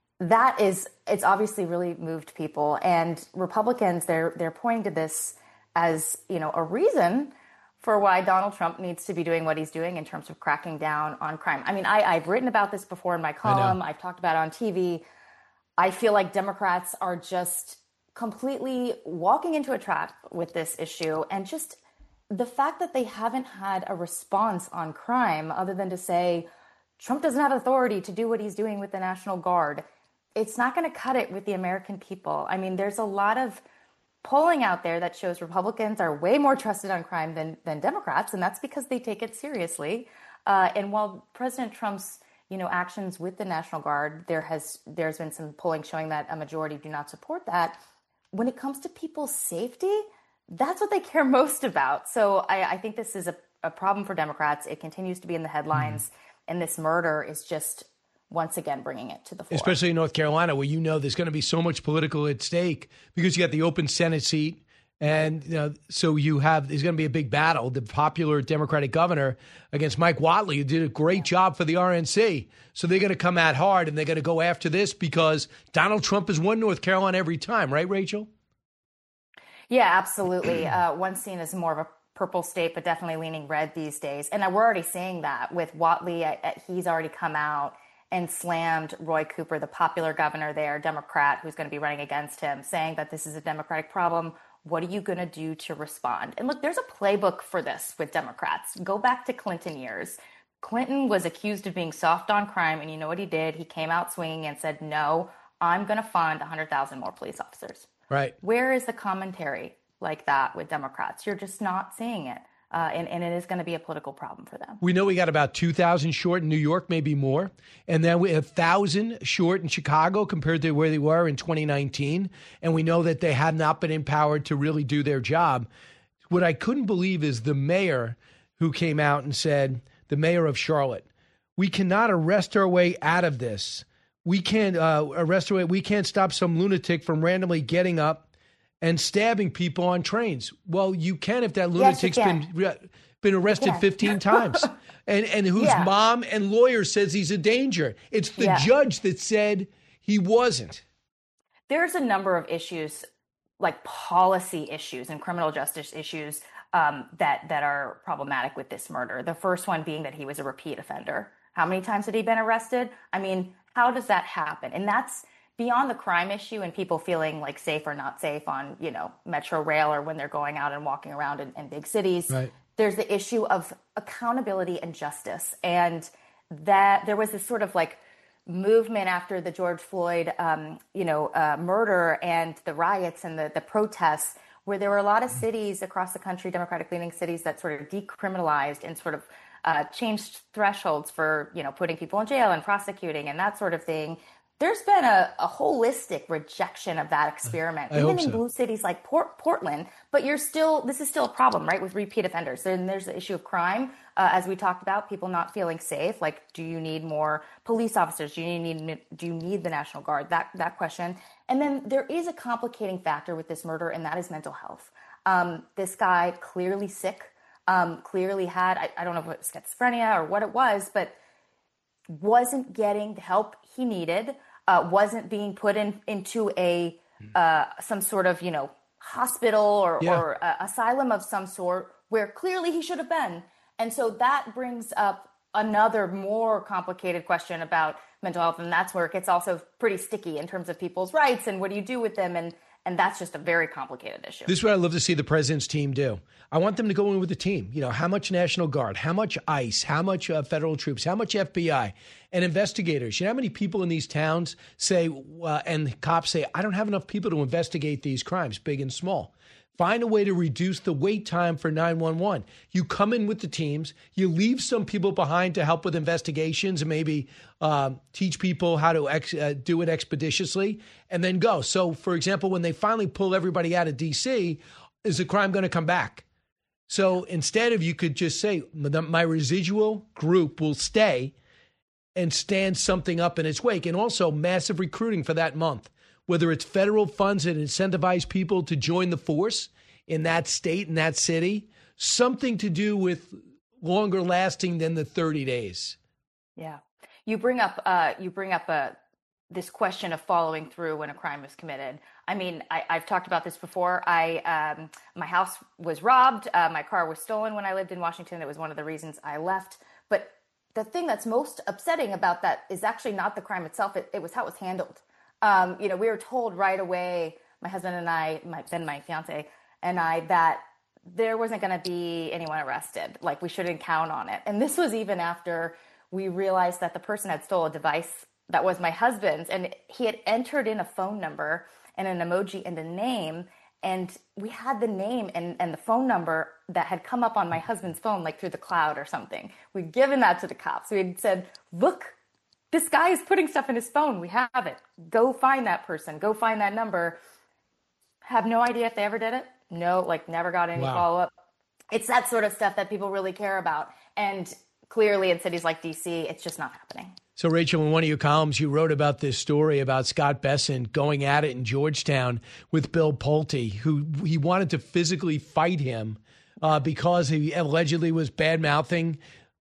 it's obviously really moved people. And Republicans, they're pointing to this as, a reason for why Donald Trump needs to be doing what he's doing in terms of cracking down on crime. I mean, I've written about this before in my column. I've talked about it on TV. I feel like Democrats are just completely walking into a trap with this issue. And just the fact that they haven't had a response on crime other than to say, Trump doesn't have authority to do what he's doing with the National Guard. It's not going to cut it with the American people. I mean, there's a lot of polling out there that shows Republicans are way more trusted on crime than Democrats, and that's because they take it seriously. And while President Trump's actions with the National Guard, there's been some polling showing that a majority do not support that. When it comes to people's safety, that's what they care most about. So I think this is a problem for Democrats. It continues to be in the headlines, and this murder is just once again bringing it to the fore. Especially in North Carolina, where there's going to be so much political at stake because you got the open Senate seat. And so there's going to be a big battle, the popular Democratic governor against Mike Whatley, who did a great job for the RNC. So they're going to come out hard, and they're going to go after this because Donald Trump has won North Carolina every time. Right, Rachel? Yeah, absolutely. Once seen as more of a purple state, but definitely leaning red these days. And we're already seeing that with Whatley. He's already come out and slammed Roy Cooper, the popular governor there, Democrat, who's going to be running against him, saying that this is a Democratic problem. What are you going to do to respond? And look, there's a playbook for this with Democrats. Go back to Clinton years. Clinton was accused of being soft on crime, and you know what he did? He came out swinging and said, no, I'm going to fund 100,000 more police officers. Right. Where is the commentary like that with Democrats? You're just not seeing it. And it is going to be a political problem for them. We know we got about 2,000 short in New York, maybe more. And then we have 1,000 short in Chicago compared to where they were in 2019. And we know that they have not been empowered to really do their job. What I couldn't believe is the mayor who came out and said, the mayor of Charlotte, we cannot arrest our way out of this. We can't arrest our way. We can't stop some lunatic from randomly getting up and stabbing people on trains. Well, you can if that lunatic's been arrested 15 times and whose mom and lawyer says he's a danger. It's the judge that said he wasn't. There's a number of issues, like policy issues and criminal justice issues that are problematic with this murder. The first one being that he was a repeat offender. How many times had he been arrested? I mean, how does that happen? And that's beyond the crime issue and people feeling like safe or not safe on, Metro Rail or when they're going out and walking around in big cities. Right. There's the issue of accountability and justice. And that there was this sort of like movement after the George Floyd, murder and the riots and the protests, where there were a lot of cities across the country, Democratic leaning cities, that sort of decriminalized and sort of changed thresholds for, putting people in jail and prosecuting and that sort of thing. There's been a holistic rejection of that experiment, even in blue cities like Portland. But this is still a problem, right, with repeat offenders. Then there's the issue of crime, as we talked about, people not feeling safe. Like, do you need more police officers? Do you need the National Guard? That question. And then there is a complicating factor with this murder, and that is mental health. This guy clearly sick, clearly had, I don't know if it was schizophrenia or what it was, but wasn't getting the help he needed. Wasn't being put into a some sort of hospital or asylum of some sort where clearly he should have been. And so that brings up another more complicated question about mental health, and that's where it gets also pretty sticky in terms of people's rights and what do you do with them. And And that's just a very complicated issue. This is what I love to see the president's team do. I want them to go in with the team. You know, how much National Guard, how much ICE, how much federal troops, how much FBI, and investigators. You know how many people in these towns say, and cops say, I don't have enough people to investigate these crimes, big and small. Find a way to reduce the wait time for 911. You come in with the teams, you leave some people behind to help with investigations and maybe teach people how to do it expeditiously, and then go. So, for example, when they finally pull everybody out of D.C., is the crime going to come back? So instead of, you could just say, my residual group will stay and stand something up in its wake. And also massive recruiting for that month, whether it's federal funds that incentivize people to join the force in that state, in that city, something to do with longer lasting than the 30 days. Yeah. You bring up this question of following through when a crime is committed. I mean, I've talked about this before. My house was robbed. My car was stolen when I lived in Washington. It was one of the reasons I left. But the thing that's most upsetting about that is actually not the crime itself. It was how it was handled. We were told right away, my husband and I, my fiance and I, that there wasn't going to be anyone arrested. Like, we shouldn't count on it. And this was even after we realized that the person had stolen a device that was my husband's, and he had entered in a phone number and an emoji and a name, and we had the name and the phone number that had come up on my husband's phone, like through the cloud or something. We'd given that to the cops. We had said, look, this guy is putting stuff in his phone. We have it. Go find that person. Go find that number. Have no idea if they ever did it. No, never got any follow-up. It's that sort of stuff that people really care about. And clearly in cities like D.C., it's just not happening. So, Rachel, in one of your columns, you wrote about this story about Scott Bessent going at it in Georgetown with Bill Pulte, who he wanted to physically fight him because he allegedly was bad-mouthing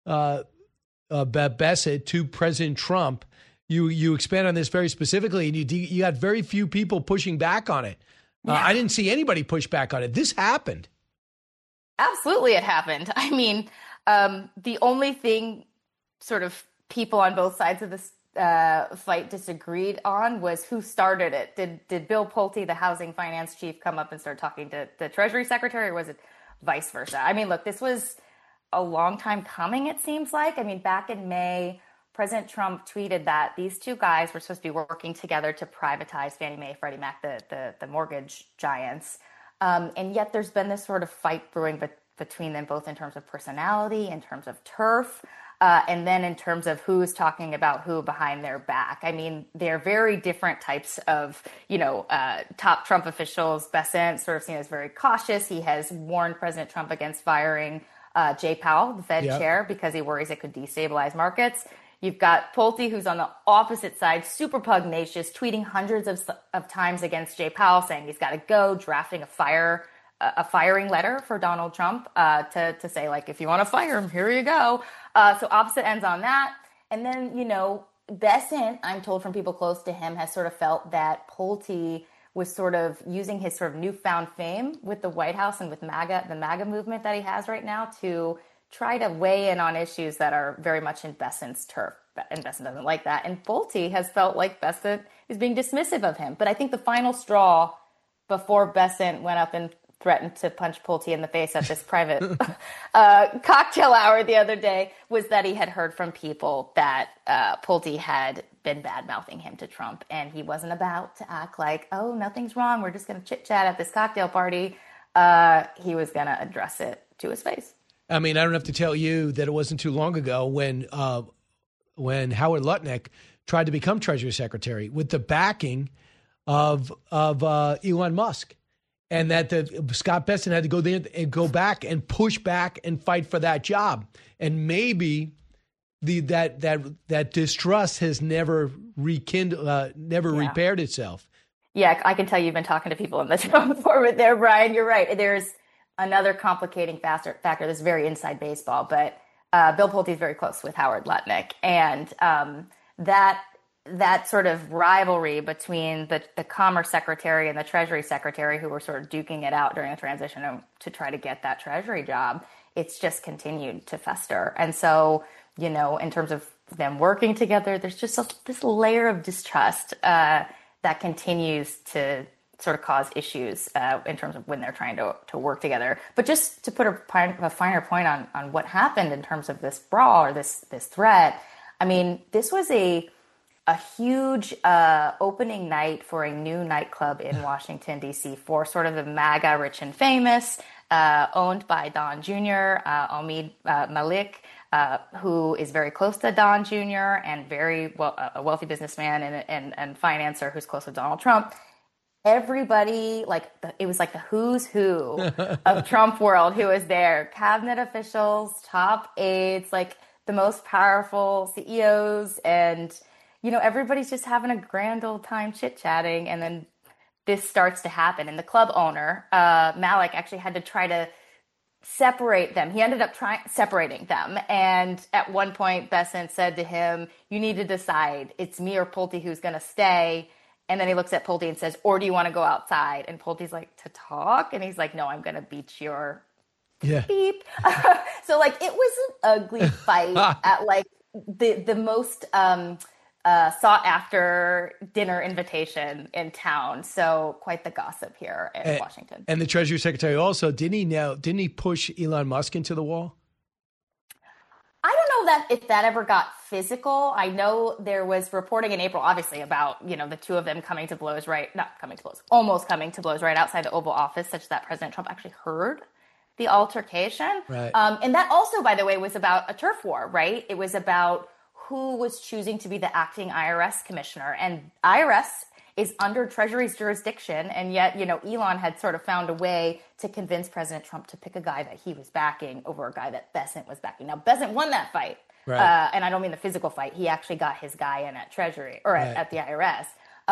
Bessent to President Trump. You expand on this very specifically, and you got very few people pushing back on it. I didn't see anybody push back on it. This happened. Absolutely, it happened. I mean, the only thing sort of people on both sides of this fight disagreed on was who started it. Did Bill Pulte, the housing finance chief, come up and start talking to the Treasury Secretary, or was it vice versa? I mean, look, this was a long time coming, it seems like. I mean, back in May, President Trump tweeted that these two guys were supposed to be working together to privatize Fannie Mae, Freddie Mac, the mortgage giants. And yet there's been this sort of fight brewing between them, both in terms of personality, in terms of turf, and then in terms of who's talking about who behind their back. I mean, they're very different types of, top Trump officials. Bessent sort of seen as very cautious. He has warned President Trump against firing Jay Powell, the Fed chair, because he worries it could destabilize markets. You've got Pulte, who's on the opposite side, super pugnacious, tweeting hundreds of times against Jay Powell, saying he's got to go, drafting a firing letter for Donald Trump to say, if you want to fire him, here you go. So opposite ends on that. And then, Bessent, I'm told from people close to him, has sort of felt that Pulte was sort of using his sort of newfound fame with the White House and with the MAGA movement that he has right now to try to weigh in on issues that are very much in Bessent's turf. And Bessent doesn't like that. And Pulte has felt like Bessent is being dismissive of him. But I think the final straw before Bessent went up and threatened to punch Pulte in the face at this private cocktail hour the other day was that he had heard from people that Pulte had been bad-mouthing him to Trump. And he wasn't about to act like, oh, nothing's wrong, we're just going to chit-chat at this cocktail party. He was going to address it to his face. I mean, I don't have to tell you that it wasn't too long ago when Howard Lutnick tried to become Treasury Secretary with the backing of Elon Musk, and that Scott Bessent had to go there and go back and push back and fight for that job. And maybe that distrust has never repaired itself. Yeah, I can tell you've been talking to people in the show before, but there, Brian, you're right. There's another complicating factor that's very inside baseball, but Bill Pulte is very close with Howard Lutnick, and that sort of rivalry between the Commerce Secretary and the Treasury Secretary, who were sort of duking it out during the transition to try to get that Treasury job, it's just continued to fester. And so, in terms of them working together, there's just this layer of distrust that continues to sort of cause issues in terms of when they're trying to work together. But just to put a finer point on what happened in terms of this brawl or this threat, I mean, this was a huge opening night for a new nightclub in Washington, D.C. for sort of the MAGA rich and famous, owned by Don Jr., Omid Malik, who is very close to Don Jr. and a wealthy businessman and financer who's close to Donald Trump. Everybody, it was like the who's who of Trump world who was there. Cabinet officials, top aides, like the most powerful CEOs, and everybody's just having a grand old time chit-chatting, and then this starts to happen. And the club owner, Malik, actually had to try to separate them. He ended up separating them. And at one point, Bessent said to him, you need to decide, it's me or Pulte who's going to stay. And then he looks at Pulte and says, or do you want to go outside? And Pulte's like, to talk? And he's like, no, I'm going to beat your beep. So it was an ugly fight at the most sought after dinner invitation in town. So quite the gossip here in Washington. And the Treasury Secretary also, didn't he push Elon Musk into the wall? I don't know if that ever got physical. I know there was reporting in April, obviously, about, the two of them almost coming to blows right outside the Oval Office, such that President Trump actually heard the altercation. Right. And that also, by the way, was about a turf war, right? It was about who was choosing to be the acting IRS commissioner. And IRS is under Treasury's jurisdiction. And yet, Elon had sort of found a way to convince President Trump to pick a guy that he was backing over a guy that Bessent was backing. Now, Bessent won that fight. Right. And I don't mean the physical fight. He actually got his guy in at Treasury or at the IRS.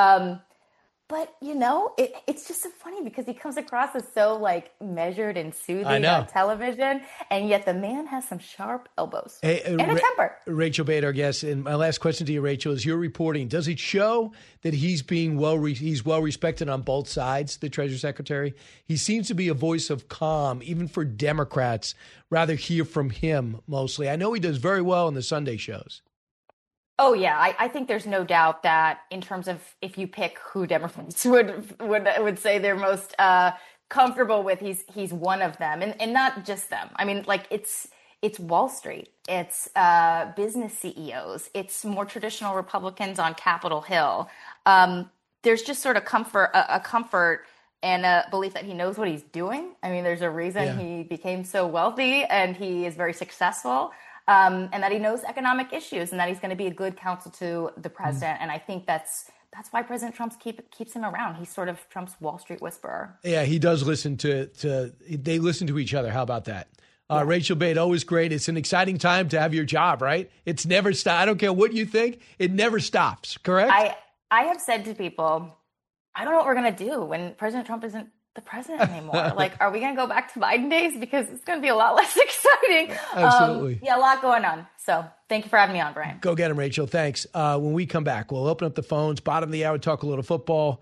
But, it's just so funny because he comes across as so, measured and soothing on television, and yet the man has some sharp elbows and a temper. Rachel Bate, our guest, and my last question to you, Rachel, is your reporting. Does it show that he's being he's well respected on both sides, the Treasury Secretary? He seems to be a voice of calm, even for Democrats, rather hear from him mostly. I know he does very well in the Sunday shows. Oh, yeah. I think there's no doubt that in terms of if you pick who Democrats would say they're most comfortable with, he's one of them. And not just them. I mean, it's Wall Street. It's business CEOs. It's more traditional Republicans on Capitol Hill. There's just sort of a comfort and a belief that he knows what he's doing. I mean, there's a reason he became so wealthy and he is very successful. And that he knows economic issues and that he's going to be a good counsel to the president. And I think that's why President Trump keeps him around. He's sort of Trump's Wall Street whisperer. Yeah, he does listen they listen to each other. How about that? Rachel Bate, always great. It's an exciting time to have your job, right? It's never stopped. I don't care what you think. It never stops, correct? I have said to people, I don't know what we're going to do when President Trump isn't the president anymore. Are we going to go back to Biden days? Because it's going to be a lot less exciting. Absolutely. A lot going on. So thank you for having me on, Brian. Go get him, Rachel. Thanks. When we come back, we'll open up the phones. Bottom of the hour, talk a little football.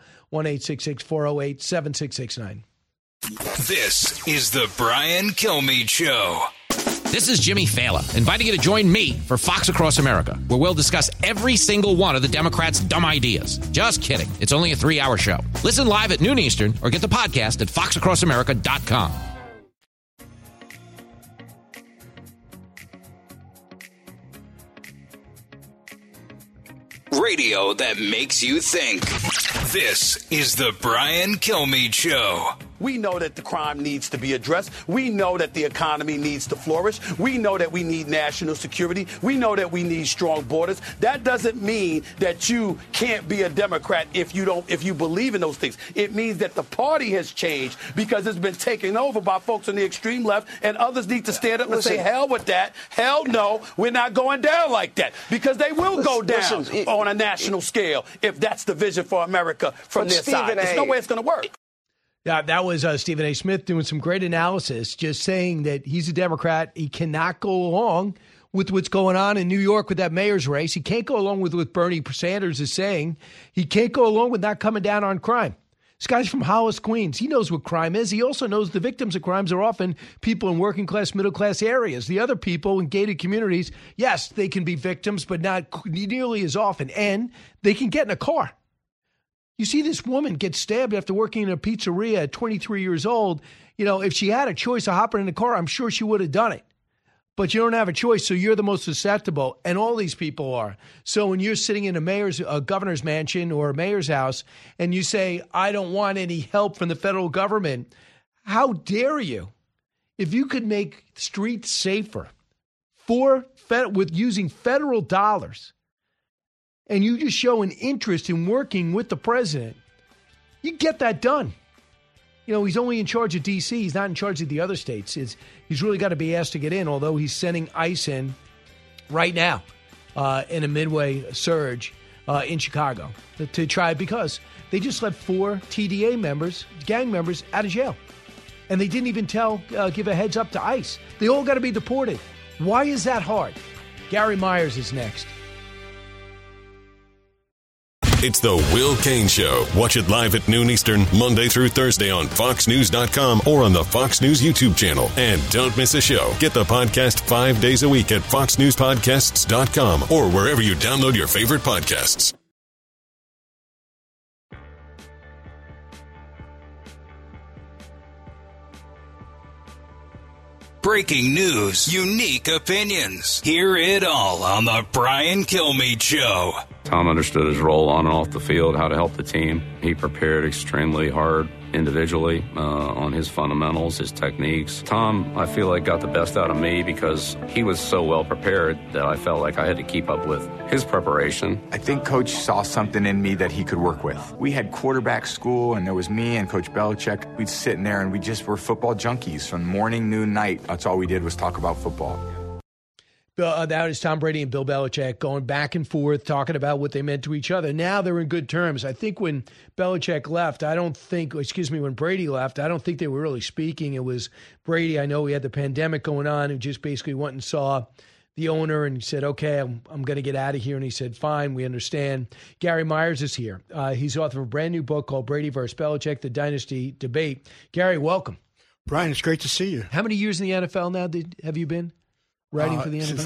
1-866-408-7669. This is the Brian Kilmeade Show. This is Jimmy Fallon, inviting you to join me for Fox Across America, where we'll discuss every single one of the Democrats' dumb ideas. Just kidding. It's only a 3-hour show. Listen live at noon Eastern or get the podcast at foxacrossamerica.com. Radio that makes you think. This is the Brian Kilmeade Show. We know that the crime needs to be addressed. We know that the economy needs to flourish. We know that we need national security. We know that we need strong borders. That doesn't mean that you can't be a Democrat if you believe in those things. It means that the party has changed because it's been taken over by folks on the extreme left, and others need to stand up and say, hell with that. Hell no, we're not going down like that, because they will go down on a national scale if that's the vision for America from their side. There's no way it's going to work. Yeah, that was Stephen A. Smith doing some great analysis, just saying that he's a Democrat. He cannot go along with what's going on in New York with that mayor's race. He can't go along with what Bernie Sanders is saying. He can't go along with not coming down on crime. This guy's from Hollis, Queens. He knows what crime is. He also knows the victims of crimes are often people in working class, middle class areas. The other people in gated communities, yes, they can be victims, but not nearly as often. And they can get in a car. You see this woman get stabbed after working in a pizzeria at 23 years old. If she had a choice of hopping in the car, I'm sure she would have done it. But you don't have a choice, so you're the most susceptible, and all these people are. So when you're sitting in a governor's mansion or a mayor's house, and you say, I don't want any help from the federal government, how dare you? If you could make streets safer with using federal dollars, and you just show an interest in working with the president, you get that done. He's only in charge of D.C. He's not in charge of the other states. He's really got to be asked to get in, although he's sending ICE in right now in a midway surge in Chicago to try, because they just let 4 TDA members, gang members, out of jail. And they didn't even give a heads up to ICE. They all got to be deported. Why is that hard? Gary Myers is next. It's the Will Cain Show. Watch it live at noon Eastern, Monday through Thursday on FoxNews.com or on the Fox News YouTube channel. And don't miss a show. Get the podcast 5 days a week at FoxNewsPodcasts.com or wherever you download your favorite podcasts. Breaking news, unique opinions. Hear it all on the Brian Kilmeade Show. Tom understood his role on and off the field, how to help the team. He prepared extremely hard individually on his fundamentals, his techniques. Tom, I feel like, got the best out of me because he was so well prepared that I felt like I had to keep up with his preparation. I think Coach saw something in me that he could work with. We had quarterback school, and there was me and Coach Belichick. We'd sit in there, and we just were football junkies from morning, noon, night. That's all we did was talk about football. That is Tom Brady and Bill Belichick going back and forth, talking about what they meant to each other. Now they're in good terms. I think when Belichick left, when Brady left, I don't think they were really speaking. It was Brady. I know he had the pandemic going on, and just basically went and saw the owner and said, okay, I'm going to get out of here. And he said, fine, we understand. Gary Myers is here. He's author of a brand new book called Brady vs. Belichick, The Dynasty Debate. Gary, welcome. Brian, it's great to see you. How many years in the NFL now have you been? Writing for the NFL? Since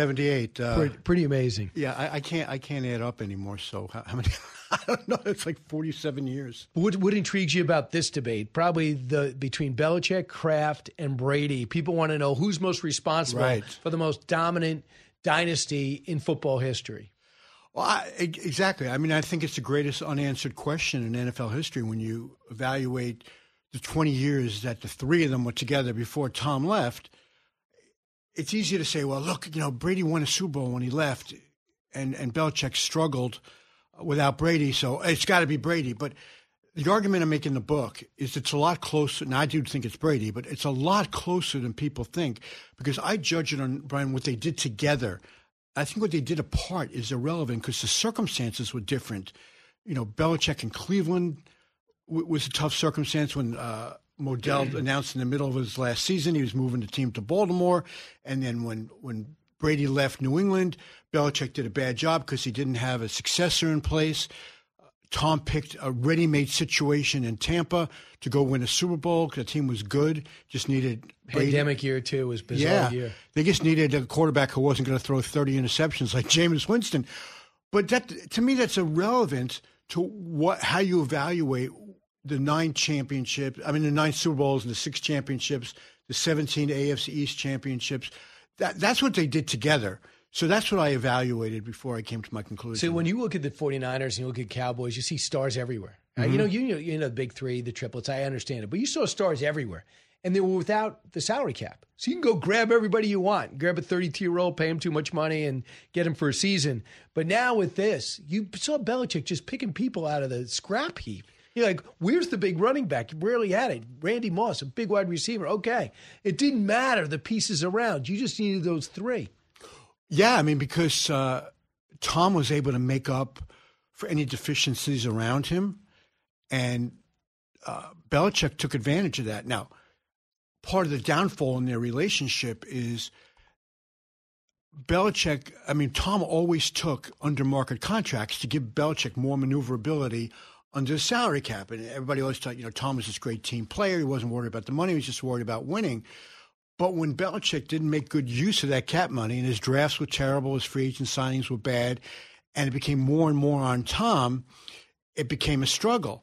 1978. Pretty amazing. Yeah, I can't add up anymore. So how many? I don't know. It's like 47 years. What intrigues you about this debate? Probably between Belichick, Kraft, and Brady. People want to know who's most responsible for the most dominant dynasty in football history. Well, exactly. I mean, I think it's the greatest unanswered question in NFL history when you evaluate the 20 years that the three of them were together before Tom left. It's easy to say, well, look, Brady won a Super Bowl when he left, and Belichick struggled without Brady, so it's got to be Brady. But the argument I make in the book is it's a lot closer, and I do think it's Brady, but it's a lot closer than people think, because I judge it on, Brian, what they did together. I think what they did apart is irrelevant because the circumstances were different. Belichick in Cleveland was a tough circumstance when Modell announced in the middle of his last season he was moving the team to Baltimore. And then when Brady left New England, Belichick did a bad job because he didn't have a successor in place. Tom picked a ready-made situation in Tampa to go win a Super Bowl because the team was good, just needed Brady. Pandemic year, too, was bizarre year. They just needed a quarterback who wasn't going to throw 30 interceptions like Jameis Winston. But to me, that's irrelevant to how you evaluate the 9 Super Bowls and the 6 championships, the 17 AFC East championships. That's what they did together. So that's what I evaluated before I came to my conclusion. So when you look at the 49ers and you look at Cowboys, you see stars everywhere. Mm-hmm. You know the big three, the triplets. I understand it. But you saw stars everywhere. And they were without the salary cap. So you can go grab everybody you want. Grab a 32-year-old, pay him too much money, and get him for a season. But now with this, you saw Belichick just picking people out of the scrap heap. You're like, where's the big running back? You rarely had it. Randy Moss, a big wide receiver. Okay. It didn't matter the pieces around. You just needed those 3. Yeah, because Tom was able to make up for any deficiencies around him, and Belichick took advantage of that. Now, part of the downfall in their relationship is Tom always took under market contracts to give Belichick more maneuverability under the salary cap. And everybody always thought, Tom was this great team player. He wasn't worried about the money. He was just worried about winning. But when Belichick didn't make good use of that cap money, and his drafts were terrible, his free agent signings were bad, and it became more and more on Tom, it became a struggle.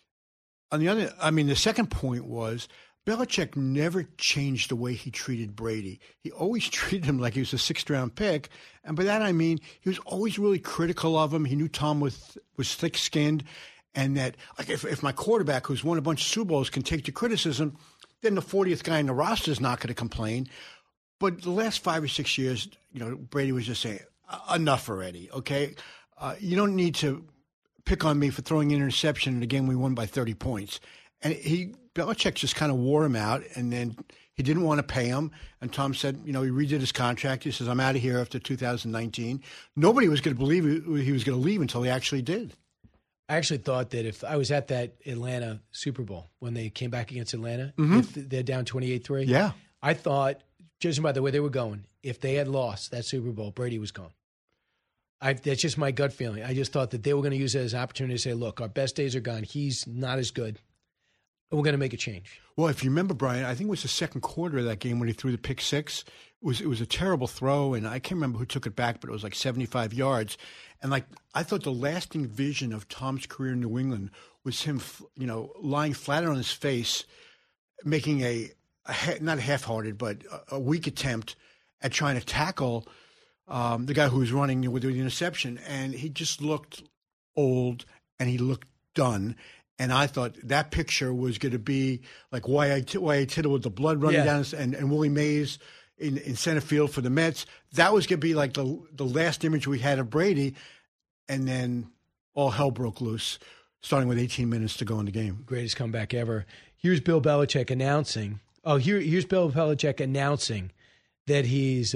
On the other, the second point was Belichick never changed the way he treated Brady. He always treated him like he was a sixth-round pick. And by that I mean he was always really critical of him. He knew Tom was thick-skinned, and that like if my quarterback, who's won a bunch of Super Bowls, can take the criticism, then the 40th guy in the roster is not going to complain. But the last 5 or 6 years, Brady was just saying, enough already, okay? You don't need to pick on me for throwing an interception in a game we won by 30 points. And Belichick just kind of wore him out, and then he didn't want to pay him. And Tom said, he redid his contract. He says, I'm out of here after 2019. Nobody was going to believe he was going to leave until he actually did. I actually thought that if I was at that Atlanta Super Bowl when they came back against Atlanta, if they're down 28-3, yeah, I thought, judging by the way they were going, if they had lost that Super Bowl, Brady was gone. That's just my gut feeling. I just thought that they were going to use it as an opportunity to say, look, our best days are gone. He's not as good. We're going to make a change. Well, if you remember, Brian, I think it was the second quarter of that game when he threw the pick six. It was a terrible throw, and I can't remember who took it back, but it was like 75 yards. And I thought the lasting vision of Tom's career in New England was him, lying flat on his face, making not a half-hearted, but a weak attempt at trying to tackle the guy who was running with the interception. And he just looked old, and he looked done. And I thought that picture was going to be like Wyatt Tittle with the blood running down, and Willie Mays in center field for the Mets. That was going to be like the last image we had of Brady. And then all hell broke loose, starting with 18 minutes to go in the game. Greatest comeback ever. Here's Bill Belichick announcing. Here's Bill Belichick announcing that he's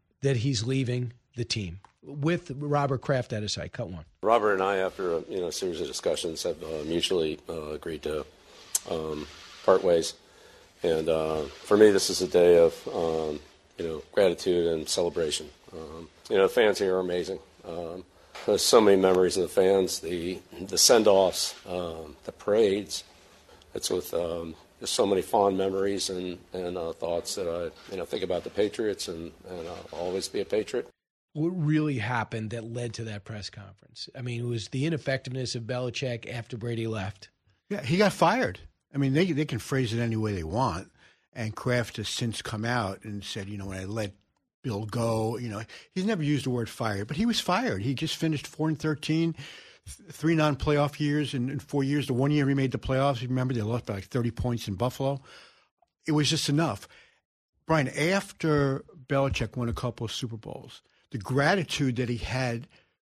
leaving the team, with Robert Kraft at his side. Cut one. Robert and I, after a series of discussions, have mutually agreed to part ways. And for me, this is a day of gratitude and celebration. The fans here are amazing. There's so many memories of the fans, the send-offs, the parades. It's with there's so many fond memories and thoughts that I think about the Patriots, and I'll always be a Patriot. What really happened that led to that press conference? I mean, it was the ineffectiveness of Belichick after Brady left. Yeah, he got fired. I mean, they can phrase it any way they want. And Kraft has since come out and said, when I let Bill go, he's never used the word fired, but he was fired. He just finished 4-13, 3 non-playoff years in 4 years. The 1 year he made the playoffs, you remember they lost by like 30 points in Buffalo. It was just enough. Brian, after Belichick won a couple of Super Bowls, the gratitude that he had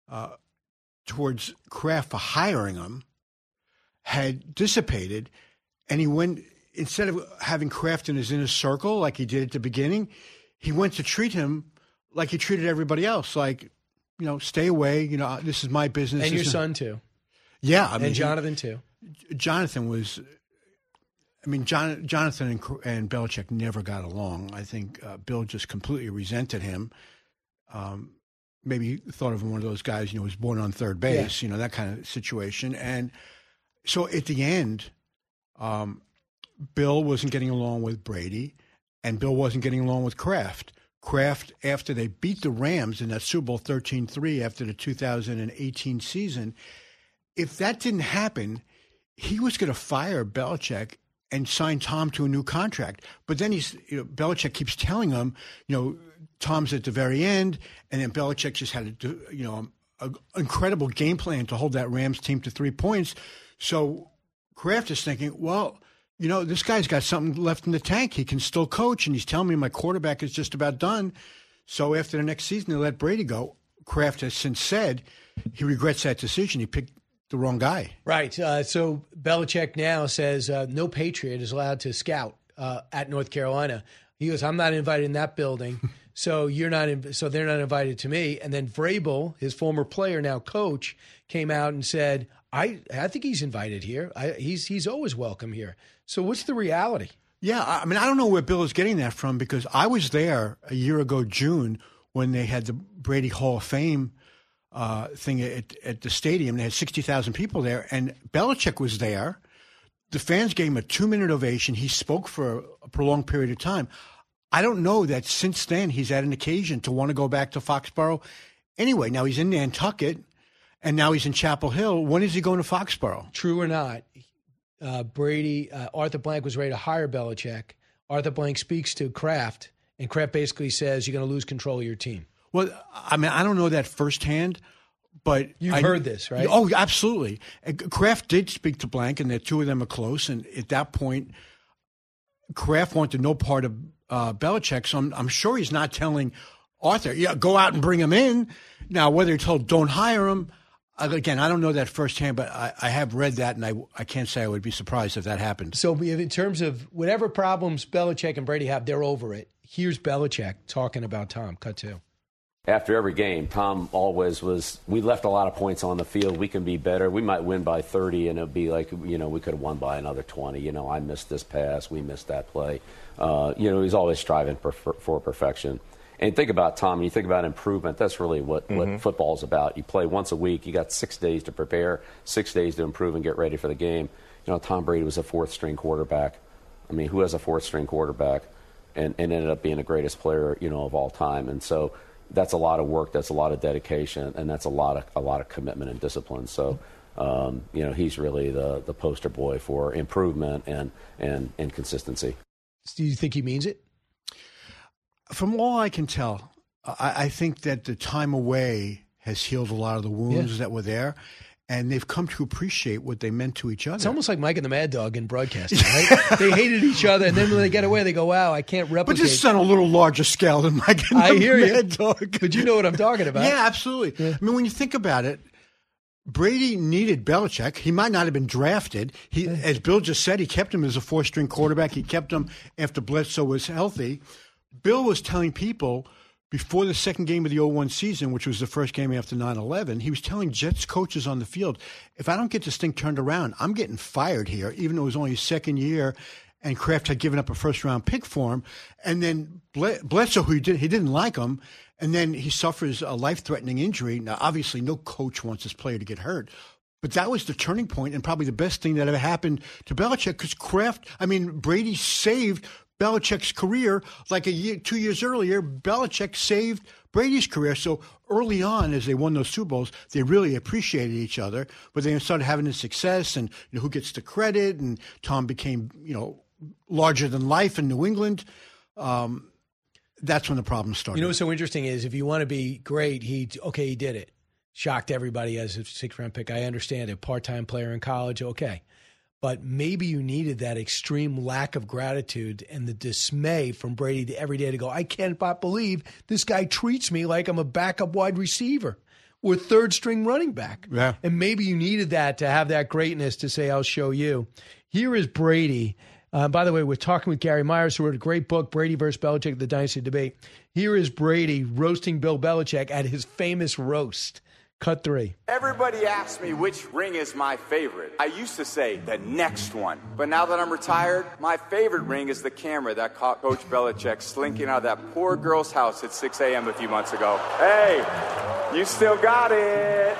towards Kraft for hiring him had dissipated, and he went, instead of having Kraft in his inner circle like he did at the beginning, he went to treat him like he treated everybody else, like, stay away, this is my business. And your son, too. Yeah. And Jonathan, too. Jonathan was... Jonathan and Belichick never got along. I think Bill just completely resented him. Maybe thought of him one of those guys, was born on third base, that kind of situation. And so at the end, Bill wasn't getting along with Brady, and Bill wasn't getting along with Kraft. Kraft, after they beat the Rams in that Super Bowl 13-3 after the 2018 season, if that didn't happen, he was going to fire Belichick and sign Tom to a new contract. But then Belichick keeps telling him, Tom's at the very end, and then Belichick just had to do, an incredible game plan to hold that Rams team to 3 points. So Kraft is thinking, well, this guy's got something left in the tank. He can still coach, and he's telling me my quarterback is just about done. So after the next season, they let Brady go. Kraft has since said he regrets that decision. He picked the wrong guy. Right. So Belichick now says no Patriot is allowed to scout at North Carolina. He goes, I'm not invited in that building, so you're not. So they're not invited to me. And then Vrabel, his former player, now coach, came out and said, I think he's invited here. He's always welcome here. So what's the reality? Yeah, I don't know where Bill is getting that from, because I was there a year ago, June, when they had the Brady Hall of Fame thing at the stadium. They had 60,000 people there, and Belichick was there. The fans gave him a 2-minute ovation. He spoke for a prolonged period of time. I don't know that since then he's had an occasion to want to go back to Foxborough. Anyway, now he's in Nantucket, and now he's in Chapel Hill. When is he going to Foxborough? True or not, Arthur Blank was ready to hire Belichick. Arthur Blank speaks to Kraft, and Kraft basically says you're going to lose control of your team. Well, I mean, I don't know that firsthand, but you've heard this, right? Oh, absolutely. Kraft did speak to Blank, and the two of them are close. And at that point, Kraft wanted no part of Belichick, so I'm sure he's not telling Arthur, yeah, go out and bring him in. Now, whether he told don't hire him, again, I don't know that firsthand, but I have read that, and I can't say I would be surprised if that happened. So in terms of whatever problems Belichick and Brady have, they're over it. Here's Belichick talking about Tom. Cut 2. After every game, Tom always was, we left a lot of points on the field. We can be better. We might win by 30, and it would be like, we could have won by another 20. I missed this pass. We missed that play. He's always striving for perfection. And think about Tom, you think about improvement, that's really what football is about. You play once a week. You got 6 days to prepare, 6 days to improve and get ready for the game. Tom Brady was a fourth-string quarterback. I mean, who has a fourth-string quarterback and ended up being the greatest player, of all time? And so that's a lot of work, that's a lot of dedication, and that's a lot of commitment and discipline. So, he's really the poster boy for improvement and consistency. Do you think he means it? From all I can tell, I think that the time away has healed a lot of the wounds that were there, and they've come to appreciate what they meant to each other. It's almost like Mike and the Mad Dog in broadcasting, right? They hated each other, and then when they get away, they go, wow, I can't replicate. But this is on a little larger scale than Mike and the Mad Dog. But you know what I'm talking about. Yeah, absolutely. Yeah. I mean, when you think about it, Brady needed Belichick. He might not have been drafted. As Bill just said, he kept him as a four-string quarterback. He kept him after Bledsoe was healthy. Bill was telling people before the second game of the 2001 season, which was the first game after 9/11, he was telling Jets coaches on the field, if I don't get this thing turned around, I'm getting fired here, even though it was only his second year, and Kraft had given up a first-round pick for him. And then Bledsoe, he didn't like him, and then he suffers a life-threatening injury. Now, obviously, no coach wants his player to get hurt. But that was the turning point and probably the best thing that ever happened to Belichick because Brady saved Belichick's career. Like 2 years earlier, Belichick saved Brady's career. So early on, as they won those Super Bowls, they really appreciated each other. But they started having the success and who gets the credit. And Tom became, larger than life in New England. That's when the problem started. What's so interesting is if you want to be great, he did it. Shocked everybody as a 6th-round pick. I understand it. Part-time player in college, okay. But maybe you needed that extreme lack of gratitude and the dismay from Brady every day to go, I cannot believe this guy treats me like I'm a backup wide receiver or third-string running back. Yeah. And maybe you needed that to have that greatness to say, I'll show you. Here is Brady. By the way, we're talking with Gary Myers, who wrote a great book, Brady versus Belichick, The Dynasty Debate. Here is Brady roasting Bill Belichick at his famous roast. Cut 3. Everybody asks me which ring is my favorite. I used to say the next one. But now that I'm retired, my favorite ring is the camera that caught Coach Belichick slinking out of that poor girl's house at 6 a.m. a few months ago. Hey, you still got it.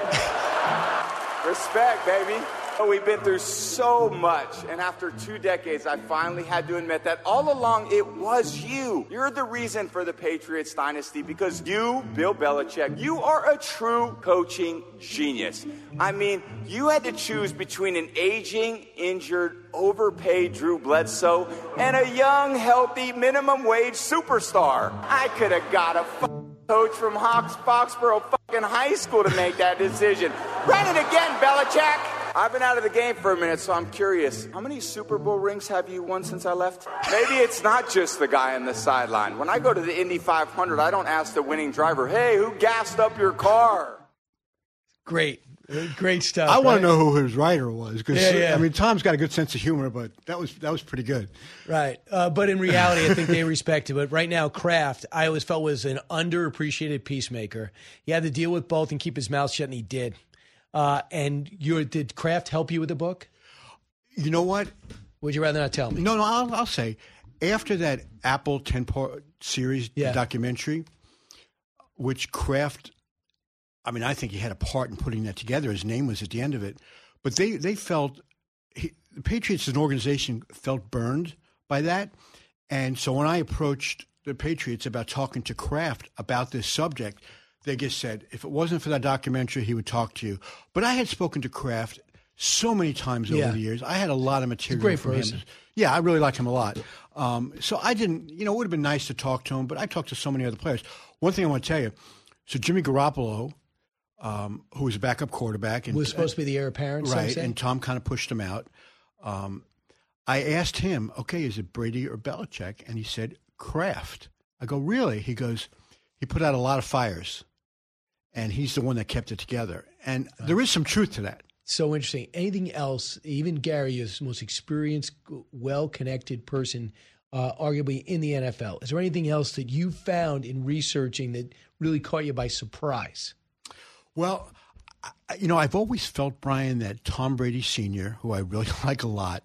Respect, baby. We've been through so much, and after 2 decades, I finally had to admit that all along it was you. You're the reason for the Patriots dynasty because you, Bill Belichick, you are a true coaching genius. I mean, you had to choose between an aging, injured, overpaid Drew Bledsoe and a young, healthy, minimum wage superstar. I could have got a coach from Foxborough high school to make that decision. Run it again, Belichick. I've been out of the game for a minute, so I'm curious. How many Super Bowl rings have you won since I left? Maybe it's not just the guy on the sideline. When I go to the Indy 500, I don't ask the winning driver, hey, who gassed up your car? Great stuff. I want to know who his writer was because Tom's got a good sense of humor, but that was pretty good. Right, but in reality, I think they respect it. But right now, Kraft, I always felt was an underappreciated peacemaker. He had to deal with both and keep his mouth shut, and he did. Did Kraft help you with the book? You know what? Would you rather not tell me? No, I'll say. After that Apple 10-part series documentary, which Kraft, I think he had a part in putting that together. His name was at the end of it. But they felt, the Patriots as an organization felt burned by that. And so when I approached the Patriots about talking to Kraft about this subject, they just said, if it wasn't for that documentary, he would talk to you. But I had spoken to Kraft so many times over the years. I had a lot of material great from person. him. Yeah, I really liked him a lot. So I didn't, it would have been nice to talk to him, but I talked to so many other players. One thing I want to tell you, so Jimmy Garoppolo, who was a backup quarterback. And, was supposed to be the heir apparent, right, and Tom kind of pushed him out. I asked him, okay, is it Brady or Belichick? And he said, Kraft. I go, really? He goes, he put out a lot of fires, and he's the one that kept it together. And there is some truth to that. So interesting. Anything else, even Gary is the most experienced, well-connected person, arguably in the NFL. Is there anything else that you found in researching that really caught you by surprise? Well, I've always felt, Brian, that Tom Brady Sr., who I really like a lot,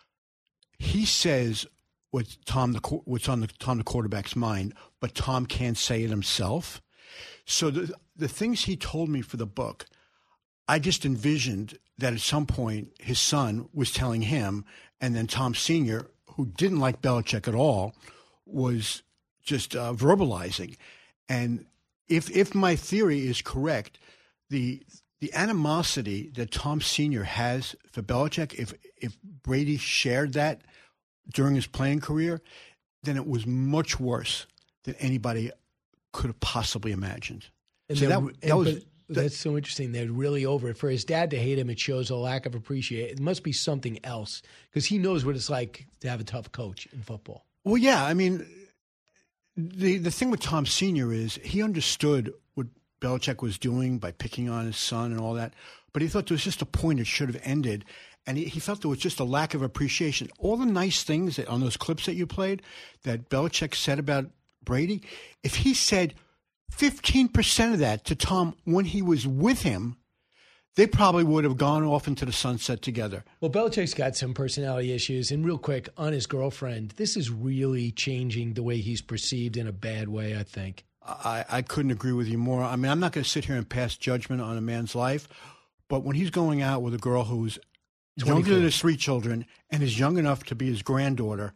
he says what's on the quarterback's mind, but Tom can't say it himself. So the things he told me for the book, I just envisioned that at some point his son was telling him, and then Tom Sr., who didn't like Belichick at all, was just verbalizing. And if my theory is correct, the animosity that Tom Sr. has for Belichick, if Brady shared that during his playing career, then it was much worse than anybody could have possibly imagined. And so that's so interesting. They're really over it. For his dad to hate him, it shows a lack of appreciation. It must be something else because he knows what it's like to have a tough coach in football. Well, yeah. I mean, the thing with Tom Sr. is he understood what Belichick was doing by picking on his son and all that, but he thought there was just a point it should have ended, and he felt there was just a lack of appreciation. All the nice things on those clips that you played that Belichick said about Brady, if he said 15% of that to Tom when he was with him, they probably would have gone off into the sunset together. Well, Belichick's got some personality issues. And real quick, on his girlfriend, this is really changing the way he's perceived in a bad way, I think. I couldn't agree with you more. I mean, I'm not going to sit here and pass judgment on a man's life, but when he's going out with a girl who's younger than his 3 children and is young enough to be his granddaughter,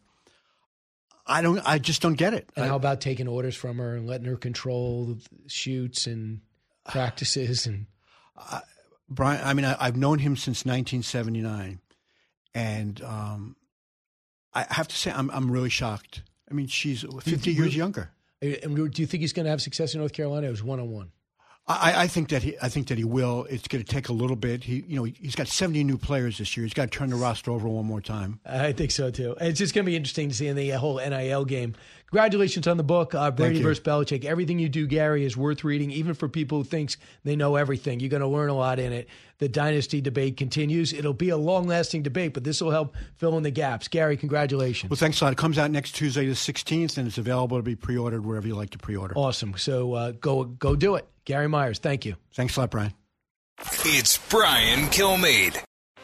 I just don't get it. And how about taking orders from her and letting her control shoots and practices? And Brian, I mean, I've known him since 1979, and I have to say I'm really shocked. I mean, she's 50 years younger. And do you think he's going to have success in North Carolina? It was one-on-one. I think that he will. It's going to take a little bit. He's got 70 new players this year. He's got to turn the roster over one more time. I think so too. And it's just going to be interesting to see in the whole NIL game. Congratulations on the book, Brady vs. Belichick. Everything you do, Gary, is worth reading, even for people who thinks they know everything. You're going to learn a lot in it. The dynasty debate continues. It'll be a long-lasting debate, but this will help fill in the gaps. Gary, congratulations. Well, thanks a lot. It comes out next Tuesday the 16th, and it's available to be pre-ordered wherever you like to pre-order. Awesome. So go do it. Gary Myers, thank you. Thanks a lot, Brian. It's Brian Kilmeade.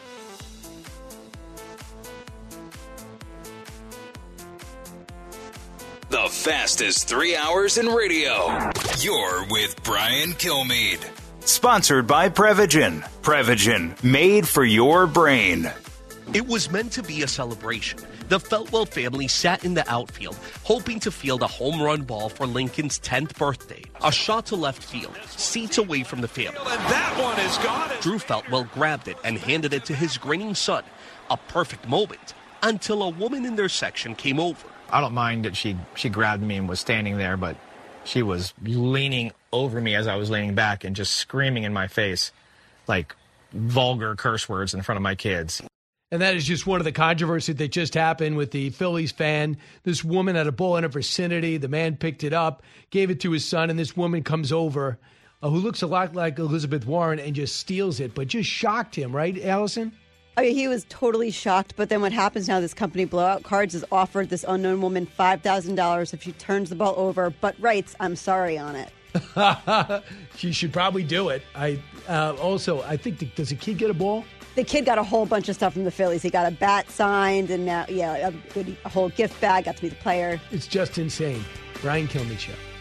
The fastest 3 hours in radio. You're with Brian Kilmeade. Sponsored by Prevagen. Prevagen, made for your brain. It was meant to be a celebration. The Feltwell family sat in the outfield, hoping to field a home run ball for Lincoln's 10th birthday. A shot to left field, seats away from the family. And that one is gone. Drew Feltwell grabbed it and handed it to his grinning son. A perfect moment until a woman in their section came over. I don't mind that she grabbed me and was standing there, but she was leaning over me as I was leaning back and just screaming in my face like vulgar curse words in front of my kids. And that is just one of the controversies that just happened with the Phillies fan. This woman had a ball in her vicinity. The man picked it up, gave it to his son, and this woman comes over who looks a lot like Elizabeth Warren and just steals it, but just shocked him, right, Allison? Oh, yeah, he was totally shocked. But then what happens now, this company, Blowout Cards, has offered this unknown woman $5,000 if she turns the ball over, but writes, "I'm sorry" on it. She should probably do it. I think, does the kid get a ball? The kid got a whole bunch of stuff from the Phillies. He got a bat signed and now, a whole gift bag, got to be the player. It's just insane. Brian Kilmeade Show.